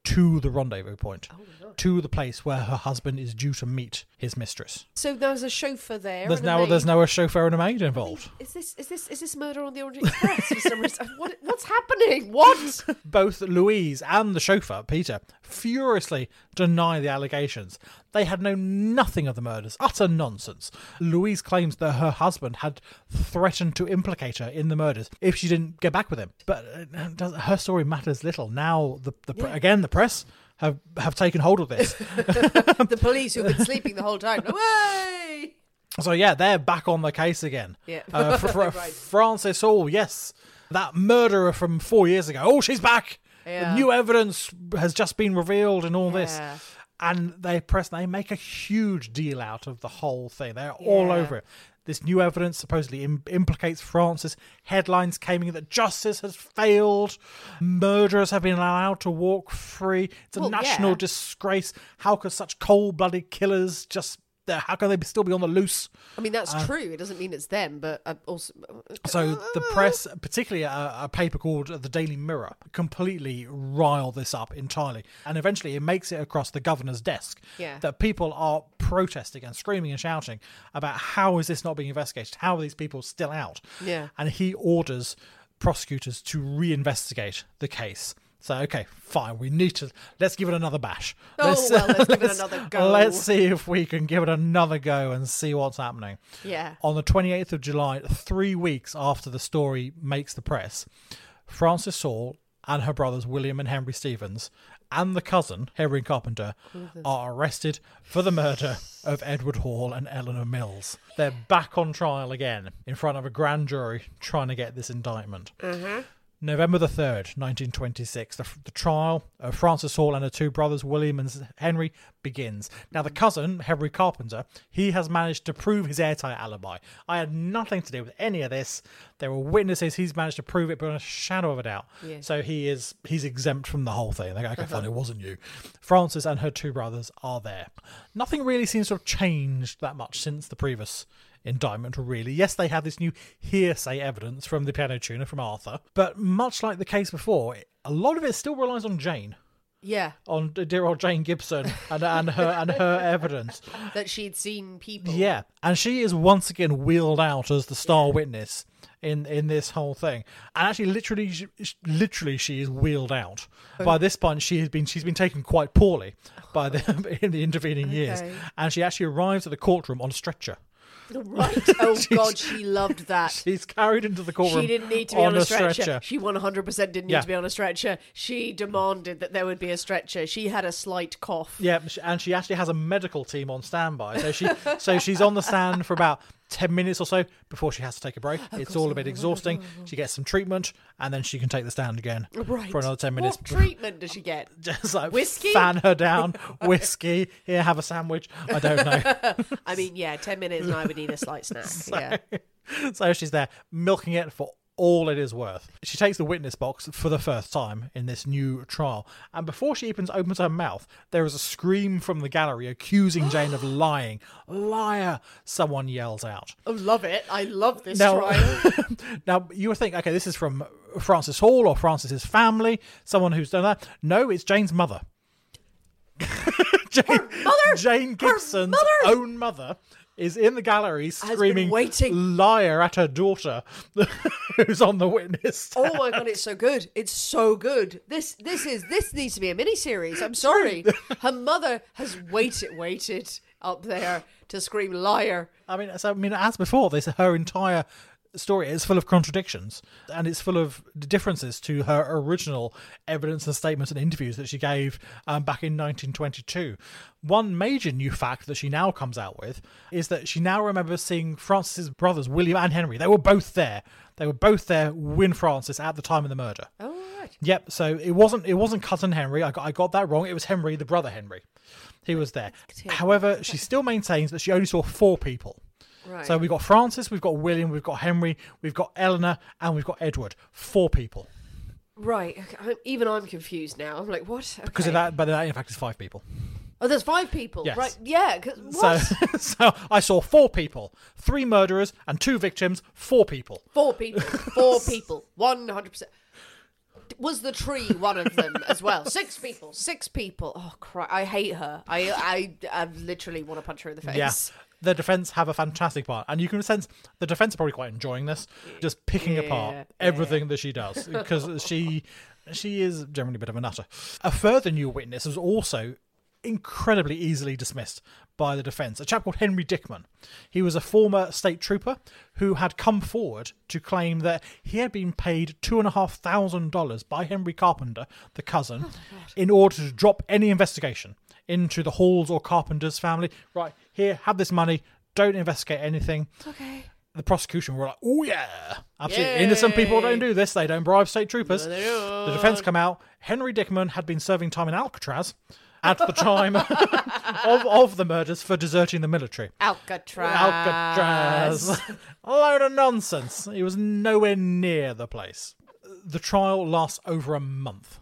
S5: to the rendezvous point, oh, to the place where her husband is due to meet his mistress.
S4: So there's a chauffeur there.
S5: There's
S4: and a
S5: now
S4: maid.
S5: there's now a chauffeur and a maid involved.
S4: Is this is this is this Murder on the Orient Express for some reason? What, what's happening? What?
S5: Both Louise and the chauffeur, Peter, furiously deny the allegations. They had known nothing of the murders. Utter nonsense. Louise claims that her husband had threatened to implicate her in the murders if she didn't get back with him. But uh, her story matters little. Now, the, the yeah. again, the press have, have taken hold of this.
S4: The police who've been sleeping the whole time. Away!
S5: So, yeah, they're back on the case again.
S4: Yeah.
S5: Uh, for, for,
S4: right.
S5: Frances Hall, yes. That murderer from four years ago. Oh, she's back!
S4: Yeah.
S5: New evidence has just been revealed and all
S4: yeah.
S5: this. And they press, they make a huge deal out of the whole thing. They're yeah. all over it. This new evidence supposedly im- implicates Frances. Headlines came in that justice has failed. Murderers have been allowed to walk free. It's a
S4: well,
S5: national
S4: yeah.
S5: disgrace. How could such cold-blooded killers just... How can they be, still be on the loose?
S4: I mean, that's
S5: uh,
S4: true. It doesn't mean it's them, but uh, also...
S5: So the press, particularly a, a paper called The Daily Mirror, completely rile this up entirely. And eventually it makes it across the governor's desk
S4: yeah.
S5: that people are protesting and screaming and shouting about how is this not being investigated? How are these people still out?
S4: Yeah.
S5: And he orders prosecutors to reinvestigate the case. So, okay, fine, we need to, let's give it another bash.
S4: Oh,
S5: let's,
S4: well, let's, let's give it another go.
S5: Let's see if we can give it another go and see what's happening.
S4: Yeah.
S5: On the twenty-eighth of July, three weeks after the story makes the press, Frances Hall and her brothers William and Henry Stevens and the cousin, Henry Carpenter, are arrested for the murder of Edward Hall and Eleanor Mills. They're back on trial again in front of a grand jury trying to get this indictment.
S4: Uh-huh.
S5: November the third, nineteen twenty-six, the, the trial of Frances Hall and her two brothers, William and Henry, begins. Now, the cousin, Henry Carpenter, he has managed to prove his airtight alibi. I had nothing to do with any of this. There were witnesses. He's managed to prove it beyond a shadow of a doubt.
S4: Yeah.
S5: So he is he's exempt from the whole thing. They go, okay,
S4: uh-huh.
S5: fine, it wasn't you. Frances and her two brothers are there. Nothing really seems to have changed that much since the previous indictment, really. Yes, they have this new hearsay evidence from the piano tuner from Arthur, but much like the case before, a lot of it still relies on Jane.
S4: Yeah.
S5: On dear old Jane Gibson and, and her and her evidence.
S4: That she'd seen people.
S5: Yeah, and she is once again wheeled out as the star yeah. witness in, in this whole thing. And actually, literally, literally, she is wheeled out. Oh. By this point, she has been she's been taken quite poorly by the in the intervening okay. years, and she actually arrives at the courtroom on a stretcher.
S4: Right. Oh, God, she loved that.
S5: She's carried into the courtroom.
S4: She didn't need to be on,
S5: on
S4: a stretcher.
S5: stretcher.
S4: She one hundred percent didn't need yeah. to be on a stretcher. She demanded that there would be a stretcher. She had a slight cough.
S5: Yeah, and she actually has a medical team on standby. So she, so she's on the stand for about ten minutes or so before she has to take a break. Oh, it's all a bit exhausting. She gets some treatment, and then she can take the stand again
S4: right.
S5: for another ten minutes.
S4: What treatment does she get?
S5: Just like
S4: whiskey?
S5: Fan her down, whiskey. Here, have a sandwich. I don't know.
S4: I mean, yeah, ten minutes and I would need a slight snack.
S5: So,
S4: yeah.
S5: so she's there milking it for all it is worth. She takes the witness box for the first time in this new trial, and before she even opens her mouth, there is a scream from the gallery accusing Jane of lying. Liar! Someone yells out.
S4: Oh, love it. I love this
S5: now,
S4: trial.
S5: Now, you would think, okay, this is from Frances Hall or Frances's family, someone who's done that. No, it's Jane's mother. Jane,
S4: her mother?
S5: Jane Gibson's
S4: mother?
S5: own mother is in the gallery screaming
S4: waiting.
S5: liar at her daughter who's on the witness stand.
S4: Oh my God, it's so good. It's so good. This this is this needs to be a miniseries. I'm sorry. Her mother has waited waited up there to scream liar.
S5: I mean, so, I mean, as before, this her entire story is full of contradictions, and it's full of differences to her original evidence and statements and interviews that she gave um, back in nineteen twenty-two. One major new fact that she now comes out with is that she now remembers seeing Frances's brothers, William and Henry. They were both there. They were both there with Frances at the time of the murder.
S4: Oh, right.
S5: Yep. So it wasn't it wasn't cousin Henry. I got I got that wrong. It was Henry, the brother Henry. He was there. However, she still maintains that she only saw four people.
S4: Right.
S5: So we've got Frances, we've got William, we've got Henry, we've got Eleanor, and we've got Edward. Four people.
S4: Right. Okay. Even I'm confused now. I'm like, what? Okay.
S5: Because of that, but that in fact is five people.
S4: Oh, there's five people.
S5: Yes.
S4: Right. Yeah. 'Cause, what?
S5: So, so I saw four people, three murderers and two victims. Four people.
S4: Four people. Four people. One hundred percent. Was the tree one of them as well? Six people. Six people. Oh, cry. I hate her. I, I, I literally want to punch her in the face.
S5: Yeah. The defence have a fantastic part. And you can sense the defence are probably quite enjoying this, just picking
S4: Yeah,
S5: apart everything
S4: yeah.
S5: that she does, because she she is generally a bit of a nutter. A further new witness was also incredibly easily dismissed by the defence, a chap called Henry Dickman. He was a former state trooper who had come forward to claim that he had been paid two and a half thousand dollars by Henry Carpenter, the cousin, oh in order to drop any investigation into the Halls or Carpenter's family. Right, here, have this money, don't investigate anything.
S4: Okay.
S5: The prosecution were like, oh yeah, absolutely.
S4: Yay.
S5: Innocent people don't do this. They don't bribe state troopers.
S4: No, they don't.
S5: The defence come out. Henry Dickman had been serving time in Alcatraz at the time of, of the murders for deserting the military.
S4: Alcatraz.
S5: Alcatraz. A load of nonsense. He was nowhere near the place. The trial lasts over a month.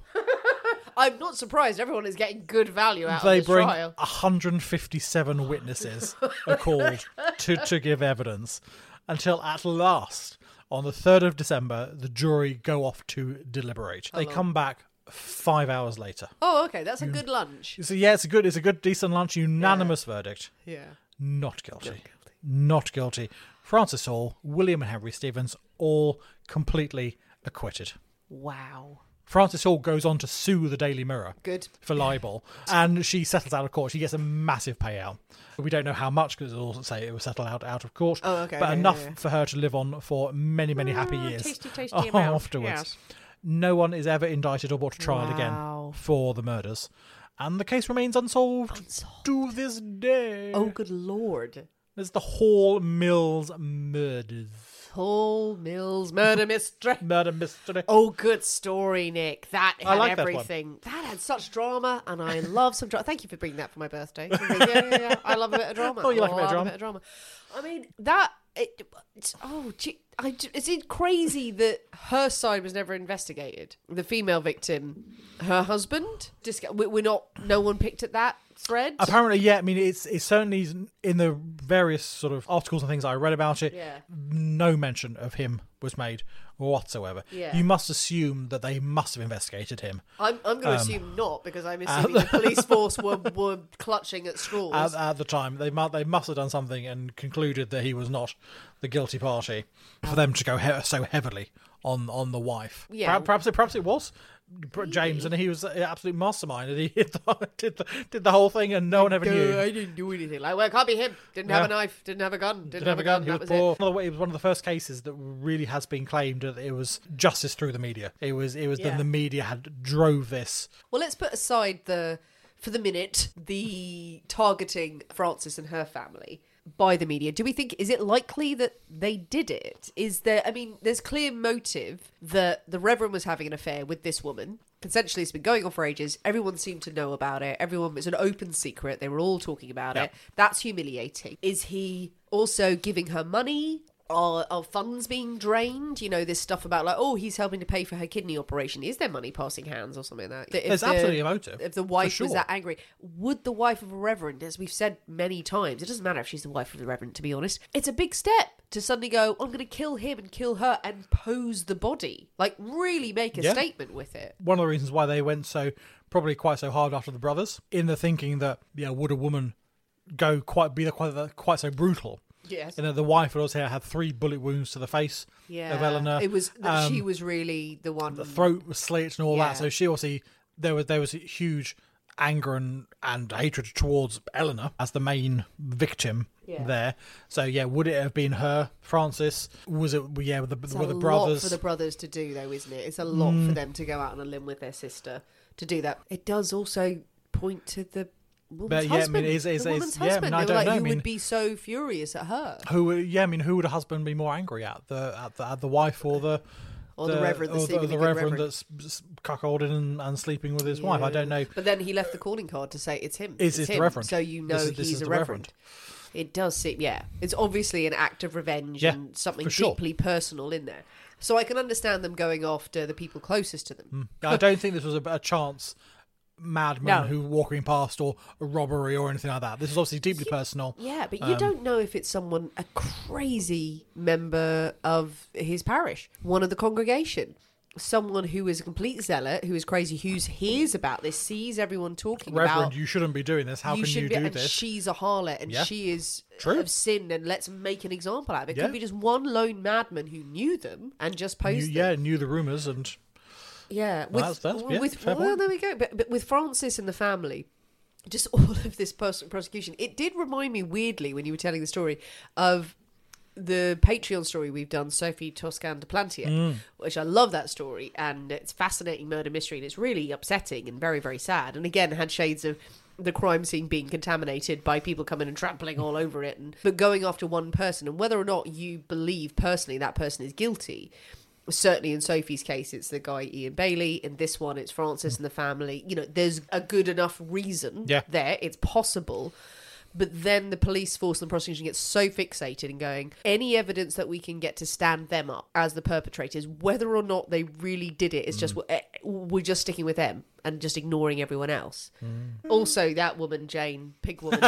S4: I'm not surprised. Everyone is getting good value out
S5: They
S4: of this
S5: bring
S4: trial.
S5: one hundred fifty-seven witnesses are called to, to give evidence until at last, on the third of December, the jury go off to deliberate. They come back five hours later.
S4: Oh, okay. That's a good lunch.
S5: So yeah, it's a good, it's a good, decent lunch. Unanimous verdict.
S4: Yeah.
S5: Not guilty. Not guilty. Francis Hall, William and Henry Stevens, all completely acquitted.
S4: Wow.
S5: Francis Hall goes on to sue the Daily Mirror
S4: Good.
S5: for libel, and she settles out of court. She gets a massive payout. We don't know how much, because it'll also say it was settled out out of court,
S4: Oh, okay,
S5: but
S4: okay,
S5: enough
S4: yeah, yeah.
S5: for her to live on for many, many happy
S4: Ah,
S5: years
S4: tasty, tasty amount.
S5: afterwards.
S4: Yes.
S5: No one is ever indicted or brought to trial
S4: Wow.
S5: again for the murders, and the case remains unsolved,
S4: Unsolved.
S5: to this day.
S4: Oh, good lord.
S5: There's the Hall Mills murders.
S4: Hall Mills murder mystery.
S5: Murder mystery.
S4: Oh, good story, Nick. That had
S5: I like that one.
S4: everything. That, had such drama, and I love some drama. Thank you for bringing that for my birthday. Yeah, yeah, yeah. I love a bit of drama.
S5: Oh, you like a bit of
S4: I love
S5: drama?
S4: A bit of drama. I mean, that. It, it's, oh, gee, I, is it crazy that her side was never investigated? The female victim, her husband. Disca- we- we're not. No one picked at that thread.
S5: Apparently, yeah. I mean, it's it's certainly in the various sort of articles and things I read about it.
S4: Yeah.
S5: No mention of him was made whatsoever.
S4: Yeah.
S5: You must assume that they must have investigated him
S4: I'm, I'm going to
S5: Um,
S4: assume not, because I'm assuming the police force were, were clutching at straws.
S5: at, at the time. They must they must have done something and concluded that he was not the guilty party for them to go he- so heavily on on the wife.
S4: Yeah.
S5: Perhaps perhaps it, perhaps it was James, and he was an absolute mastermind, and he did the, did the, did the whole thing, and no one ever knew.
S4: I didn't do anything. Like, well, it can't be him. Didn't have
S5: Yeah.
S4: a knife. Didn't have a gun. Didn't,
S5: Didn't have a gun. He
S4: That
S5: was
S4: was
S5: poor.
S4: it.
S5: By the way, it was one of the first cases that really has been claimed that it was justice through the media. It was it was
S4: Yeah.
S5: that the media had drove this.
S4: Well, let's put aside the, for the minute, the targeting Frances and her family by the media. Do we think, is it likely that they did it? Is there, I mean, there's clear motive that the Reverend was having an affair with this woman. Consensually, it's been going on for ages. Everyone seemed to know about it. Everyone, it's an open secret. They were all talking about
S5: Yeah.
S4: it. That's humiliating. Is he also giving her money? Are, are funds being drained? You know, this stuff about like, oh, he's helping to pay for her kidney operation. Is there money passing hands or something like that? If
S5: There's
S4: the-
S5: absolutely a motive,
S4: If the
S5: for
S4: wife was
S5: sure.
S4: that angry, would the wife of a reverend, as we've said many times, it doesn't matter if she's the wife of the reverend, to be honest, it's a big step to suddenly go, I'm going to kill him and kill her and pose the body. Like, really make a
S5: Yeah.
S4: statement with it.
S5: One of the reasons why they went so probably quite so hard after the brothers, in the thinking that yeah, would a woman go quite be quite quite so brutal?
S4: Yes.
S5: And that the wife would also had three bullet wounds to the face
S4: Yeah.
S5: of Eleanor.
S4: It was that she
S5: Um,
S4: was really the one.
S5: the throat was slit and all
S4: Yeah.
S5: that. So she obviously there was there was huge anger and, and hatred towards Eleanor as the main victim
S4: Yeah.
S5: there. So yeah, would it have been her, Francis? Was it yeah, with the
S4: It's
S5: were
S4: a
S5: the
S4: lot
S5: brothers?
S4: for the brothers to do, though, isn't it? It's a lot
S5: Mm.
S4: for them to go out on a limb with their sister to do that. It does also point to the woman's
S5: But, yeah, I mean,
S4: husband.
S5: it's- it's-
S4: the
S5: it's-
S4: woman's
S5: yeah, I mean,
S4: husband.
S5: I
S4: They were
S5: don't
S4: like,
S5: know, I
S4: who
S5: mean-
S4: would be so furious at her?
S5: Who yeah, I mean, who would a husband be more angry at? The at the, at the wife or the
S4: Or the reverend that's
S5: or the,
S4: sleeping
S5: the
S4: with the
S5: reverend,
S4: reverend.
S5: that's s- cuckolding and, and sleeping with his wife? I don't know.
S4: But then he left the calling card to say it's him.
S5: Is
S4: it's
S5: it the
S4: him.
S5: reverend?
S4: So you know
S5: This is- this
S4: he's
S5: is
S4: a
S5: the
S4: reverend.
S5: reverend.
S4: It does seem, yeah. It's obviously an act of revenge
S5: Yeah,
S4: and something
S5: for sure.
S4: deeply personal in there. So I can understand them going after the people closest to them.
S5: I don't think this was a, a chance madman
S4: No.
S5: who walking past or a robbery or anything like that. This is obviously deeply personal.
S4: Yeah, but you
S5: Um,
S4: don't know if it's someone, a crazy member of his parish, one of the congregation. someone who is a complete zealot, who is crazy, who hears about this, sees everyone talking
S5: Reverend,
S4: about...
S5: you shouldn't be doing this. How
S4: you
S5: can you
S4: be,
S5: do
S4: and
S5: this?
S4: she's a harlot, and
S5: Yeah.
S4: she is
S5: True.
S4: of sin, and let's make an example out of it. It
S5: Yeah.
S4: could be just one lone madman who knew them and just
S5: Knew-
S4: posed
S5: yeah,
S4: them.
S5: knew the rumours and...
S4: Yeah,
S5: Well,
S4: with,
S5: that's- that's- yeah,
S4: with
S5: fair
S4: well,
S5: point.
S4: there we go. But, but with Francis and the family, just all of this pers- prosecution, it did remind me weirdly when you were telling the story of the Patreon story we've done, Sophie Toscan de Plantier,
S5: Mm.
S4: which I love that story, and it's fascinating murder mystery, and it's really upsetting and very, very sad. And again, had shades of the crime scene being contaminated by people coming and trampling all over it, and but going after one person, and whether or not you believe personally that person is guilty. Certainly in Sophie's case, it's the guy Ian Bailey. In this one, it's Francis and the family. You know, there's a good enough reason
S5: Yeah.
S4: there. It's possible. But then the police force and the prosecution gets so fixated in going, any evidence that we can get to stand them up as the perpetrators, whether or not they really did it, it's just, eh, we're just sticking with them and just ignoring everyone else. Also, that woman, Jane, pig woman.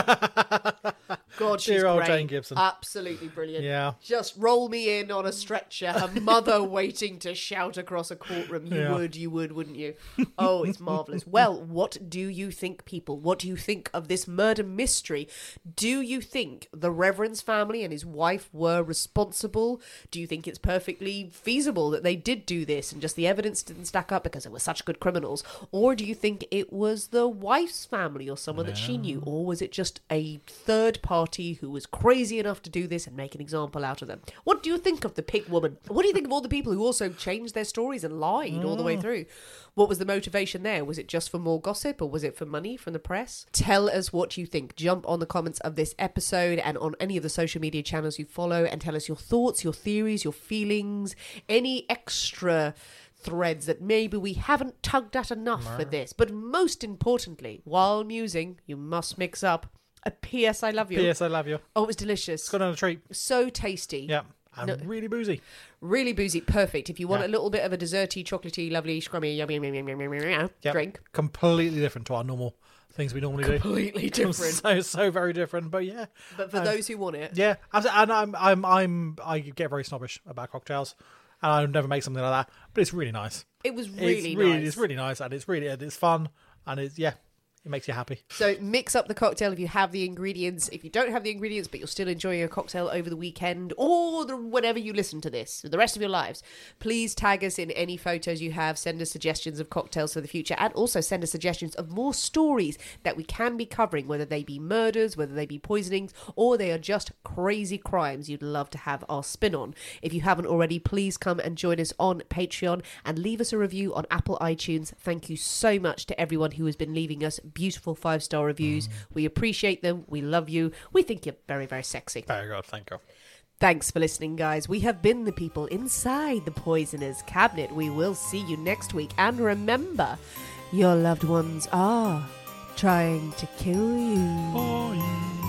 S4: God, she's
S5: Dear old
S4: great.
S5: Jane Gibson.
S4: Absolutely brilliant.
S5: Yeah.
S4: Just roll me in on a stretcher, her mother waiting to shout across a courtroom. You
S5: Yeah.
S4: would, you would, wouldn't you? Oh, it's marvellous. Well, what do you think, people? What do you think of this murder mystery? Do you think the Reverend's family and his wife were responsible? Do you think it's perfectly feasible that they did do this and just the evidence didn't stack up because they were such good criminals? Or do you think it was the wife's family or someone that she knew? Or was it just a third party who was crazy enough to do this and make an example out of them? What do you think of the pig woman? What do you think of all the people who also changed their stories and lied all the way through? What was the motivation there? Was it just for more gossip, or was it for money from the press? Tell us what you think. Jump on the comments of this episode and on any of the social media channels you follow and tell us your thoughts, your theories, your feelings, any extra threads that maybe we haven't tugged at enough for this. But most importantly, while musing, you must mix up a P S I love you.
S5: P S I love you.
S4: Oh, it was delicious.
S5: It's got on a treat.
S4: So tasty.
S5: Yeah. And
S4: No.
S5: really boozy.
S4: Really boozy. Perfect. If you want
S5: Yeah.
S4: a little bit of a desserty, chocolatey, lovely, scrummy, yummy, yummy, yummy, yummy, yummy,
S5: Yep.
S4: drink.
S5: Completely different to our normal things we normally do.
S4: Completely different.
S5: So, so very different. But yeah.
S4: But for
S5: Um,
S4: those who want it,
S5: Yeah. And I'm, I'm, I'm, I get very snobbish about cocktails. And I never make something like that. But it's really nice.
S4: it was really
S5: it's really,
S4: nice.
S5: It's really nice. And it's really, it's fun. And it's, yeah. It makes you happy.
S4: So mix up the cocktail if you have the ingredients. If you don't have the ingredients, but you're still enjoying a cocktail over the weekend or the, whenever you listen to this, for the rest of your lives, please tag us in any photos you have. Send us suggestions of cocktails for the future, and also send us suggestions of more stories that we can be covering, whether they be murders, whether they be poisonings, or they are just crazy crimes you'd love to have our spin on. If you haven't already, please come and join us on Patreon and leave us a review on Apple iTunes. Thank you so much to everyone who has been leaving us beautiful five-star reviews. We appreciate them. We love you. We think you're very, very sexy.
S5: Very good. Thank you.
S4: Thanks for listening, guys. We have been the people inside the Poisoner's Cabinet. We will see you next week. And remember, your loved ones are trying to kill you.
S5: Bye.